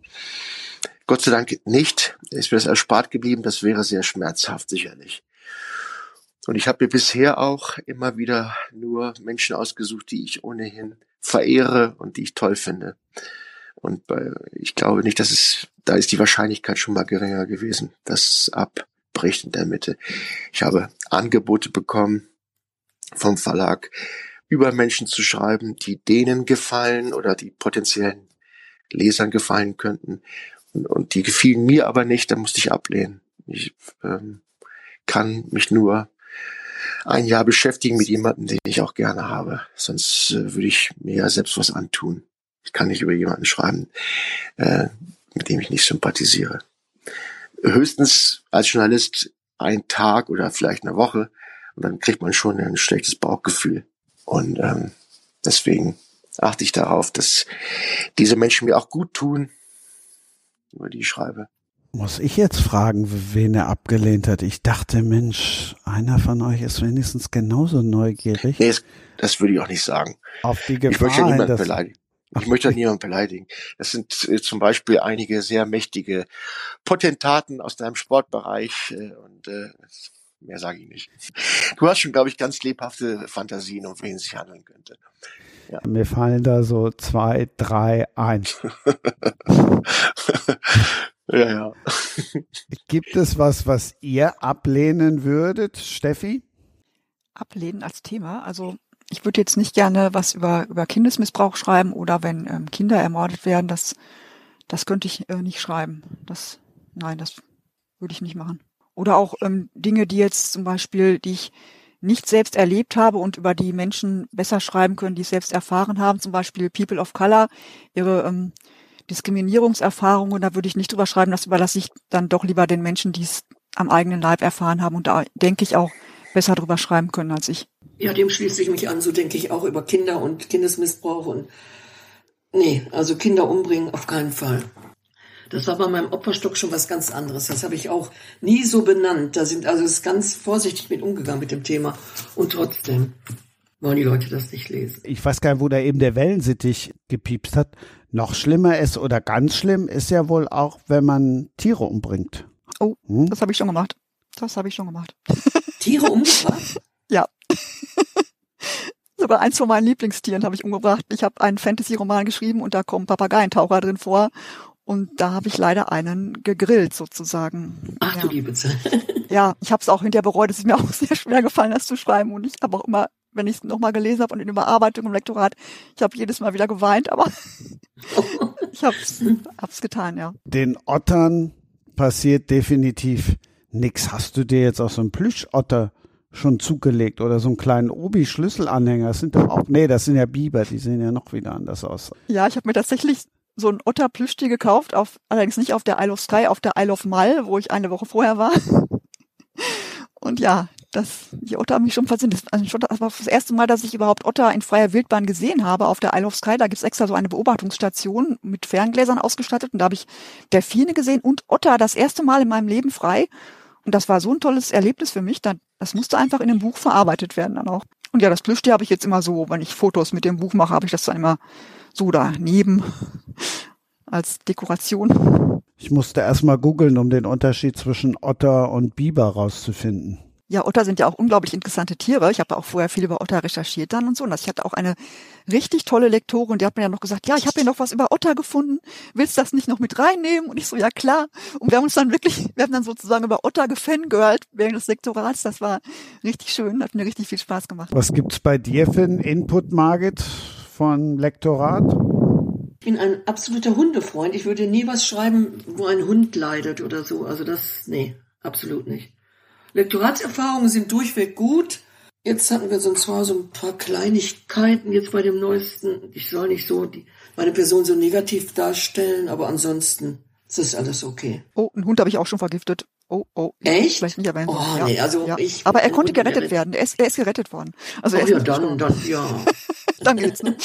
Gott sei Dank nicht. Ist mir das erspart geblieben. Das wäre sehr schmerzhaft, sicherlich. Und ich habe mir bisher auch immer wieder nur Menschen ausgesucht, die ich ohnehin verehre und die ich toll finde. Und bei, ich glaube nicht, dass es, da ist die Wahrscheinlichkeit schon mal geringer gewesen, dass es abbricht in der Mitte. Ich habe Angebote bekommen vom Verlag, über Menschen zu schreiben, die denen gefallen oder die potenziellen Lesern gefallen könnten. Und, und die gefielen mir aber nicht, da musste ich ablehnen. Ich ähm, kann mich nur ein Jahr beschäftigen mit jemandem, den ich auch gerne habe. Sonst äh, würde ich mir ja selbst was antun. Ich kann nicht über jemanden schreiben, äh, mit dem ich nicht sympathisiere. Höchstens als Journalist ein Tag oder vielleicht eine Woche und dann kriegt man schon ein schlechtes Bauchgefühl. Und ähm, deswegen achte ich darauf, dass diese Menschen mir auch gut tun, über die ich schreibe. Muss ich jetzt fragen, wen er abgelehnt hat? Ich dachte, Mensch, einer von euch ist wenigstens genauso neugierig. Nee, das, das würde ich auch nicht sagen. Auf die Gefahr, ich möchte ja niemanden dass... beleidigen. Ich möchte ja niemanden beleidigen. Das sind äh, zum Beispiel einige sehr mächtige Potentaten aus deinem Sportbereich äh, und äh, mehr sage ich nicht. Du hast schon, glaube ich, ganz lebhafte Fantasien, um wen es sich handeln könnte. Ja. Mir fallen da so zwei, drei ein. Ja, ja. Gibt es was, was ihr ablehnen würdet, Steffi? Ablehnen als Thema? Also ich würde jetzt nicht gerne was über über Kindesmissbrauch schreiben oder wenn ähm, Kinder ermordet werden, das das könnte ich äh, nicht schreiben. Das nein, das würde ich nicht machen. Oder auch ähm, Dinge, die jetzt zum Beispiel, die ich nicht selbst erlebt habe und über die Menschen besser schreiben können, die es selbst erfahren haben, zum Beispiel People of Color, ihre ähm, Diskriminierungserfahrungen, da würde ich nicht drüber schreiben, das überlasse ich dann doch lieber den Menschen, die es am eigenen Leib erfahren haben und da denke ich auch besser drüber schreiben können als ich. Ja, dem schließe ich mich an, so denke ich auch über Kinder und Kindesmissbrauch und nee, also Kinder umbringen auf keinen Fall. Das war bei meinem Opferstock schon was ganz anderes. Das habe ich auch nie so benannt. Da sind also ist ganz vorsichtig mit umgegangen mit dem Thema. Und trotzdem wollen die Leute das nicht lesen. Ich weiß gar nicht, wo da eben der Wellensittich gepiepst hat. Noch schlimmer ist oder ganz schlimm ist ja wohl auch, wenn man Tiere umbringt. Oh, hm? das habe ich schon gemacht. Das habe ich schon gemacht. Tiere umgebracht? Ja. Sogar eins von meinen Lieblingstieren habe ich umgebracht. Ich habe einen Fantasy-Roman geschrieben und da kommen Papageientaucher drin vor. Und da habe ich leider einen gegrillt sozusagen. Ach ja. du liebe Zeit. Ja, ich habe es auch hinterher bereut. Es ist mir auch sehr schwer gefallen, das zu schreiben. Und ich habe auch immer, wenn ich es nochmal gelesen habe und in Überarbeitung im Lektorat, ich habe jedes Mal wieder geweint, aber ich habe es getan, ja. Den Ottern passiert definitiv nichts. Hast du dir jetzt auch so einen Plüschotter schon zugelegt oder so einen kleinen Obi-Schlüsselanhänger? Das sind doch auch, nee, das sind ja Biber, die sehen ja noch wieder anders aus. Ja, ich habe mir tatsächlich so ein Otter-Plüschtier gekauft, auf, allerdings nicht auf der Isle of Skye, auf der Isle of Mull, wo ich eine Woche vorher war. Und ja, das, die Otter haben mich schon fasziniert. Das war das erste Mal, dass ich überhaupt Otter in freier Wildbahn gesehen habe auf der Isle of Skye. Da gibt's extra so eine Beobachtungsstation mit Ferngläsern ausgestattet. Und da habe ich Delfine gesehen und Otter das erste Mal in meinem Leben frei. Und das war so ein tolles Erlebnis für mich. Das musste einfach in dem Buch verarbeitet werden dann auch. Und ja, das Plüschtier habe ich jetzt immer so, wenn ich Fotos mit dem Buch mache, habe ich das dann immer so daneben als Dekoration. Ich musste erst mal googeln, um den Unterschied zwischen Otter und Biber rauszufinden. Ja, Otter sind ja auch unglaublich interessante Tiere. Ich habe auch vorher viel über Otter recherchiert dann und so. Und ich hatte auch eine richtig tolle Lektorin, die hat mir ja noch gesagt, ja, ich habe hier noch was über Otter gefunden. Willst du das nicht noch mit reinnehmen? Und ich so, ja klar. Und wir haben uns dann wirklich, wir haben dann sozusagen über Otter gefangirlt während des Lektorats. Das war richtig schön, hat mir richtig viel Spaß gemacht. Was gibt's bei dir für einen Input, Margit, von Lektorat? Ich bin ein absoluter Hundefreund. Ich würde nie was schreiben, wo ein Hund leidet oder so. Also das, nee, absolut nicht. Lektoratserfahrungen sind durchweg gut. Jetzt hatten wir so zwar so ein paar Kleinigkeiten jetzt bei dem neuesten. Ich soll nicht so die, meine Person so negativ darstellen, aber ansonsten ist das alles okay. Oh, einen Hund habe ich auch schon vergiftet. Oh, oh. Echt? Vielleicht nicht erwähnt. Oh, ja, nee, also ja. ich... Aber er konnte gerettet werden. Er ist, er ist gerettet worden. Also oh er ist ja, dann, dann, ja. Dann geht's, ne?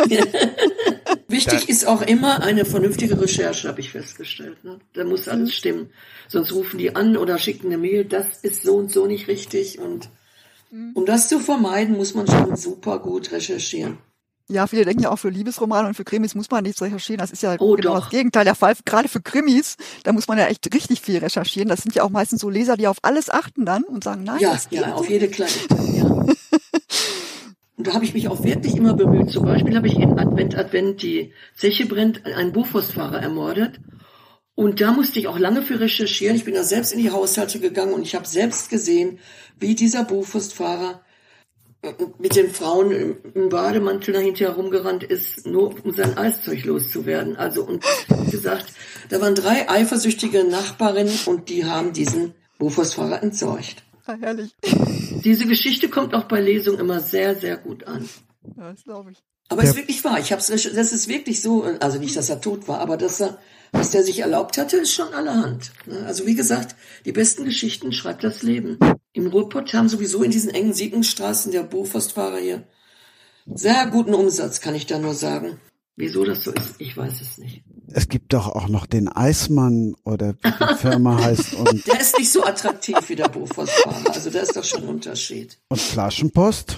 Wichtig ist auch immer eine vernünftige Recherche, habe ich festgestellt. Ne? Da muss alles stimmen. Sonst rufen die an oder schicken eine Mail, das ist so und so nicht richtig. Und um das zu vermeiden, muss man schon super gut recherchieren. Ja, viele denken ja auch, für Liebesromane und für Krimis muss man nichts recherchieren. Das ist ja oh, genau doch. das Gegenteil der Fall. Gerade für Krimis, da muss man ja echt richtig viel recherchieren. Das sind ja auch meistens so Leser, die auf alles achten dann und sagen, nein, ja, das geht ja, auf nicht. jede Kleinigkeit, ja. Und da habe ich mich auch wirklich immer bemüht. Zum Beispiel habe ich in Advent, Advent, die Zeche brennt, einen Bofors-Fahrer ermordet. Und da musste ich auch lange für recherchieren. Ich bin da selbst in die Haushalte gegangen und ich habe selbst gesehen, wie dieser Bofors-Fahrer mit den Frauen im Bademantel dahinter herumgerannt ist, nur um sein Eiszeug loszuwerden. Also, und wie gesagt, da waren drei eifersüchtige Nachbarinnen und die haben diesen Bofors-Fahrer entsorgt. Ja, herrlich. Diese Geschichte kommt auch bei Lesungen immer sehr, sehr gut an. Ja, das glaube ich. Aber es ist wirklich wahr. Ich hab's, das ist wirklich so, also nicht, dass er tot war, aber dass er, was der sich erlaubt hatte, ist schon allerhand. Also wie gesagt, die besten Geschichten schreibt das Leben. Im Ruhrpott haben sowieso in diesen engen Siedlungsstraßen der Bofors-Fahrer hier sehr guten Umsatz, kann ich da nur sagen. Wieso das so ist, ich weiß es nicht. Es gibt doch auch noch den Eismann oder wie die Firma heißt. Und der ist nicht so attraktiv wie der Bofors-Fahrer, also da ist doch schon ein Unterschied. Und Flaschenpost?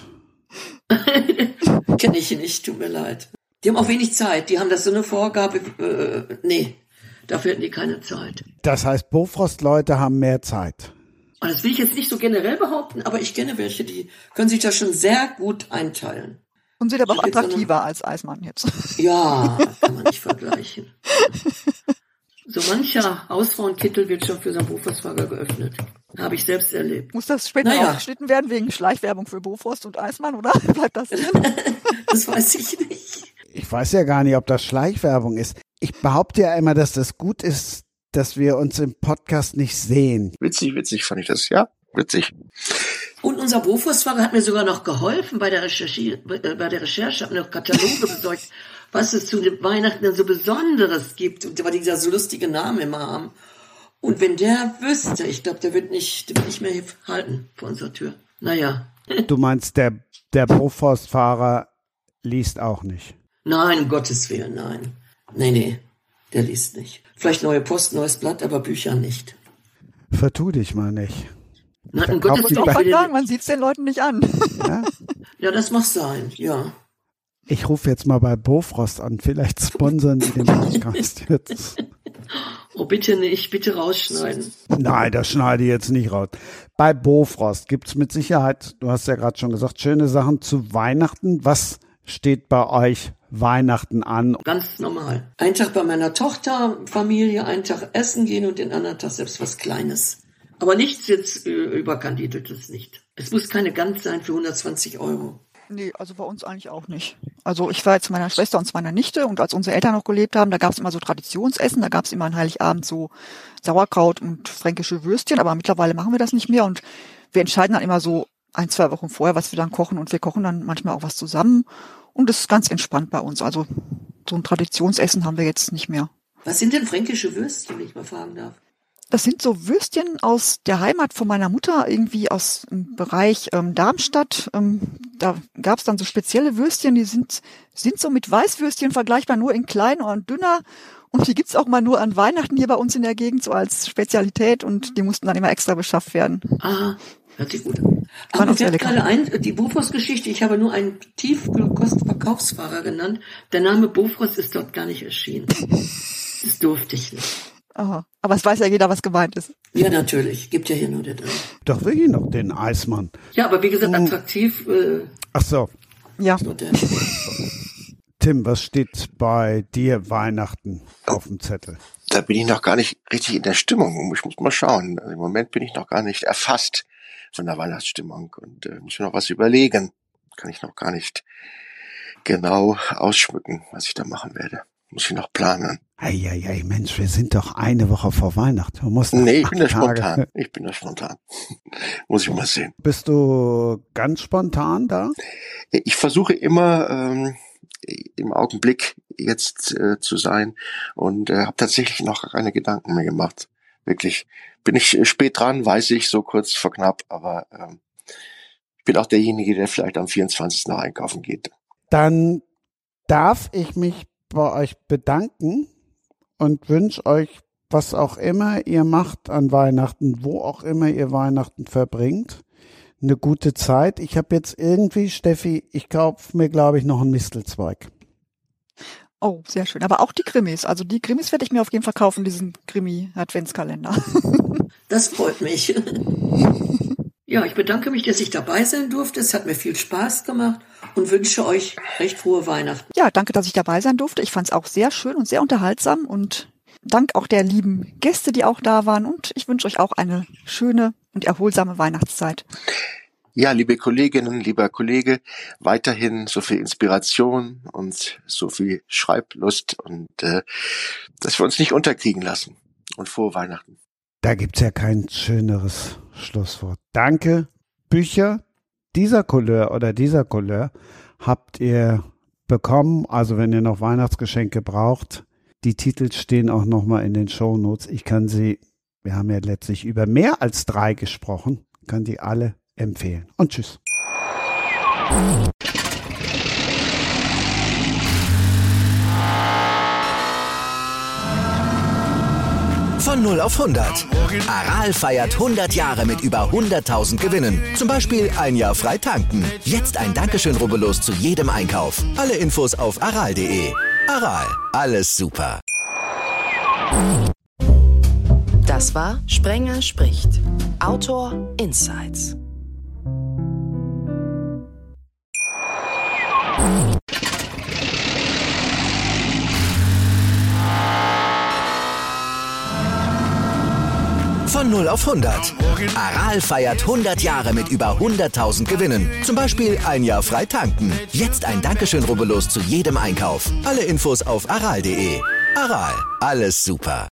Kenne ich nicht, tut mir leid. Die haben auch wenig Zeit, die haben das so eine Vorgabe, äh, nee, dafür hätten die keine Zeit. Das heißt, Bofrost-Leute haben mehr Zeit. Und das will ich jetzt nicht so generell behaupten, aber ich kenne welche, die können sich das schon sehr gut einteilen. Und sind aber auch attraktiver so eine, als Eismann jetzt. Ja, kann man nicht vergleichen. So mancher Hausfrauenkittel wird schon für so einen Bofors-Fahrer geöffnet. Habe ich selbst erlebt. Muss das später naja. auch geschnitten werden wegen Schleichwerbung für Bofors und Eismann, oder? Bleibt das drin? Das weiß ich nicht. Ich weiß ja gar nicht, ob das Schleichwerbung ist. Ich behaupte ja immer, dass das gut ist, dass wir uns im Podcast nicht sehen. Witzig, witzig fand ich das, ja, witzig. Und unser Bofors-Fahrer hat mir sogar noch geholfen bei der Recherche, bei der Recherche, hat mir noch Kataloge besorgt, was es zu den Weihnachten denn so Besonderes gibt und weil die dieser so lustige Namen immer haben. Und wenn der wüsste, ich glaube, der wird nicht, der wird nicht mehr halten vor unserer Tür. Naja. Du meinst, der, der Bofors-Fahrer liest auch nicht? Nein, um Gottes Willen, nein. Nee, nee, der liest nicht. Vielleicht Neue Post, Neues Blatt, aber Bücher nicht. Vertu dich mal nicht. Nein, um Gottes Willen. Auch sagen, man sieht es den Leuten nicht an. Ja? Ja, das mag sein, ja. Ich rufe jetzt mal bei Bofrost an, vielleicht sponsern die den Podcast jetzt. Oh, bitte nicht, bitte rausschneiden. Nein, das schneide ich jetzt nicht raus. Bei Bofrost gibt's mit Sicherheit, du hast ja gerade schon gesagt, schöne Sachen zu Weihnachten. Was steht bei euch Weihnachten an? Ganz normal. Ein Tag bei meiner Tochter, Familie, einen Tag essen gehen und den anderen Tag selbst was Kleines. Aber nichts jetzt überkandidetes nicht. Es muss keine Gans sein für hundertzwanzig Euro. Nee, also bei uns eigentlich auch nicht. Also ich war jetzt zu meiner Schwester und zu meiner Nichte und als unsere Eltern noch gelebt haben, da gab es immer so Traditionsessen, da gab es immer an Heiligabend so Sauerkraut und fränkische Würstchen, aber mittlerweile machen wir das nicht mehr und wir entscheiden dann immer so ein, zwei Wochen vorher, was wir dann kochen und wir kochen dann manchmal auch was zusammen und das ist ganz entspannt bei uns. Also so ein Traditionsessen haben wir jetzt nicht mehr. Was sind denn fränkische Würstchen, wenn ich mal fragen darf? Das sind so Würstchen aus der Heimat von meiner Mutter, irgendwie aus dem Bereich ähm, Darmstadt. Ähm, da gab es dann so spezielle Würstchen, die sind sind so mit Weißwürstchen vergleichbar, nur in klein und dünner. Und die gibt's auch mal nur an Weihnachten hier bei uns in der Gegend, so als Spezialität. Und die mussten dann immer extra beschafft werden. Aha, hört sich gut an. Aber mir fällt gerade ein, die Bofors-Geschichte, ich habe nur einen Tiefkostverkaufsfahrer genannt. Der Name Bofors ist dort gar nicht erschienen. Das durfte ich nicht. Aha. Aber es weiß ja jeder, was gemeint ist. Ja, natürlich. Gibt ja hier nur den. Doch wirklich noch den Eismann. Ja, aber wie gesagt, attraktiv. Äh, Ach so. Ja. Tim, was steht bei dir Weihnachten auf dem Zettel? Da bin ich noch gar nicht richtig in der Stimmung. Ich muss mal schauen. Also im Moment bin ich noch gar nicht erfasst von der Weihnachtsstimmung und äh, muss mir noch was überlegen. Kann ich noch gar nicht genau ausschmücken, was ich da machen werde. muss ich noch planen. Eieiei, Mensch, wir sind doch eine Woche vor Weihnachten. Du musst nee, ich bin da Tage. spontan. Ich bin da spontan. Muss ich mal sehen. Bist du ganz spontan da? Ich versuche immer ähm, im Augenblick jetzt äh, zu sein und äh, habe tatsächlich noch keine Gedanken mehr gemacht. Wirklich. Bin ich spät dran, weiß ich, so kurz vor knapp, aber ähm, ich bin auch derjenige, der vielleicht am vierundzwanzigsten noch einkaufen geht. Dann darf ich mich bei euch bedanken und wünsche euch, was auch immer ihr macht an Weihnachten, wo auch immer ihr Weihnachten verbringt, eine gute Zeit. Ich habe jetzt irgendwie, Steffi, ich kaufe mir, glaube ich, noch einen Mistelzweig. Oh, sehr schön. Aber auch die Krimis. Also die Krimis werde ich mir auf jeden Fall kaufen, diesen Krimi-Adventskalender. Das freut mich. Ja, ich bedanke mich, dass ich dabei sein durfte. Es hat mir viel Spaß gemacht und wünsche euch recht frohe Weihnachten. Ja, danke, dass ich dabei sein durfte. Ich fand es auch sehr schön und sehr unterhaltsam und dank auch der lieben Gäste, die auch da waren. Und ich wünsche euch auch eine schöne und erholsame Weihnachtszeit. Ja, liebe Kolleginnen, lieber Kollege, weiterhin so viel Inspiration und so viel Schreiblust und äh, dass wir uns nicht unterkriegen lassen. Und frohe Weihnachten. Da gibt's ja kein schöneres Schlusswort. Danke. Bücher dieser Couleur oder dieser Couleur habt ihr bekommen. Also wenn ihr noch Weihnachtsgeschenke braucht, die Titel stehen auch nochmal in den Shownotes. Ich kann sie, wir haben ja letztlich über mehr als drei gesprochen, kann die alle empfehlen. Und tschüss. Von null auf hundert. Aral feiert hundert Jahre mit über hunderttausend Gewinnen. Zum Beispiel ein Jahr frei tanken. Jetzt ein Dankeschön, rubbellos zu jedem Einkauf. Alle Infos auf aral punkt de. Aral, alles super. Das war Sprenger spricht. Autor Insights. Von null auf hundert. Aral feiert hundert Jahre mit über hunderttausend Gewinnen. Zum Beispiel ein Jahr frei tanken. Jetzt ein Dankeschön, rubbellos zu jedem Einkauf. Alle Infos auf aral punkt de. Aral, alles super.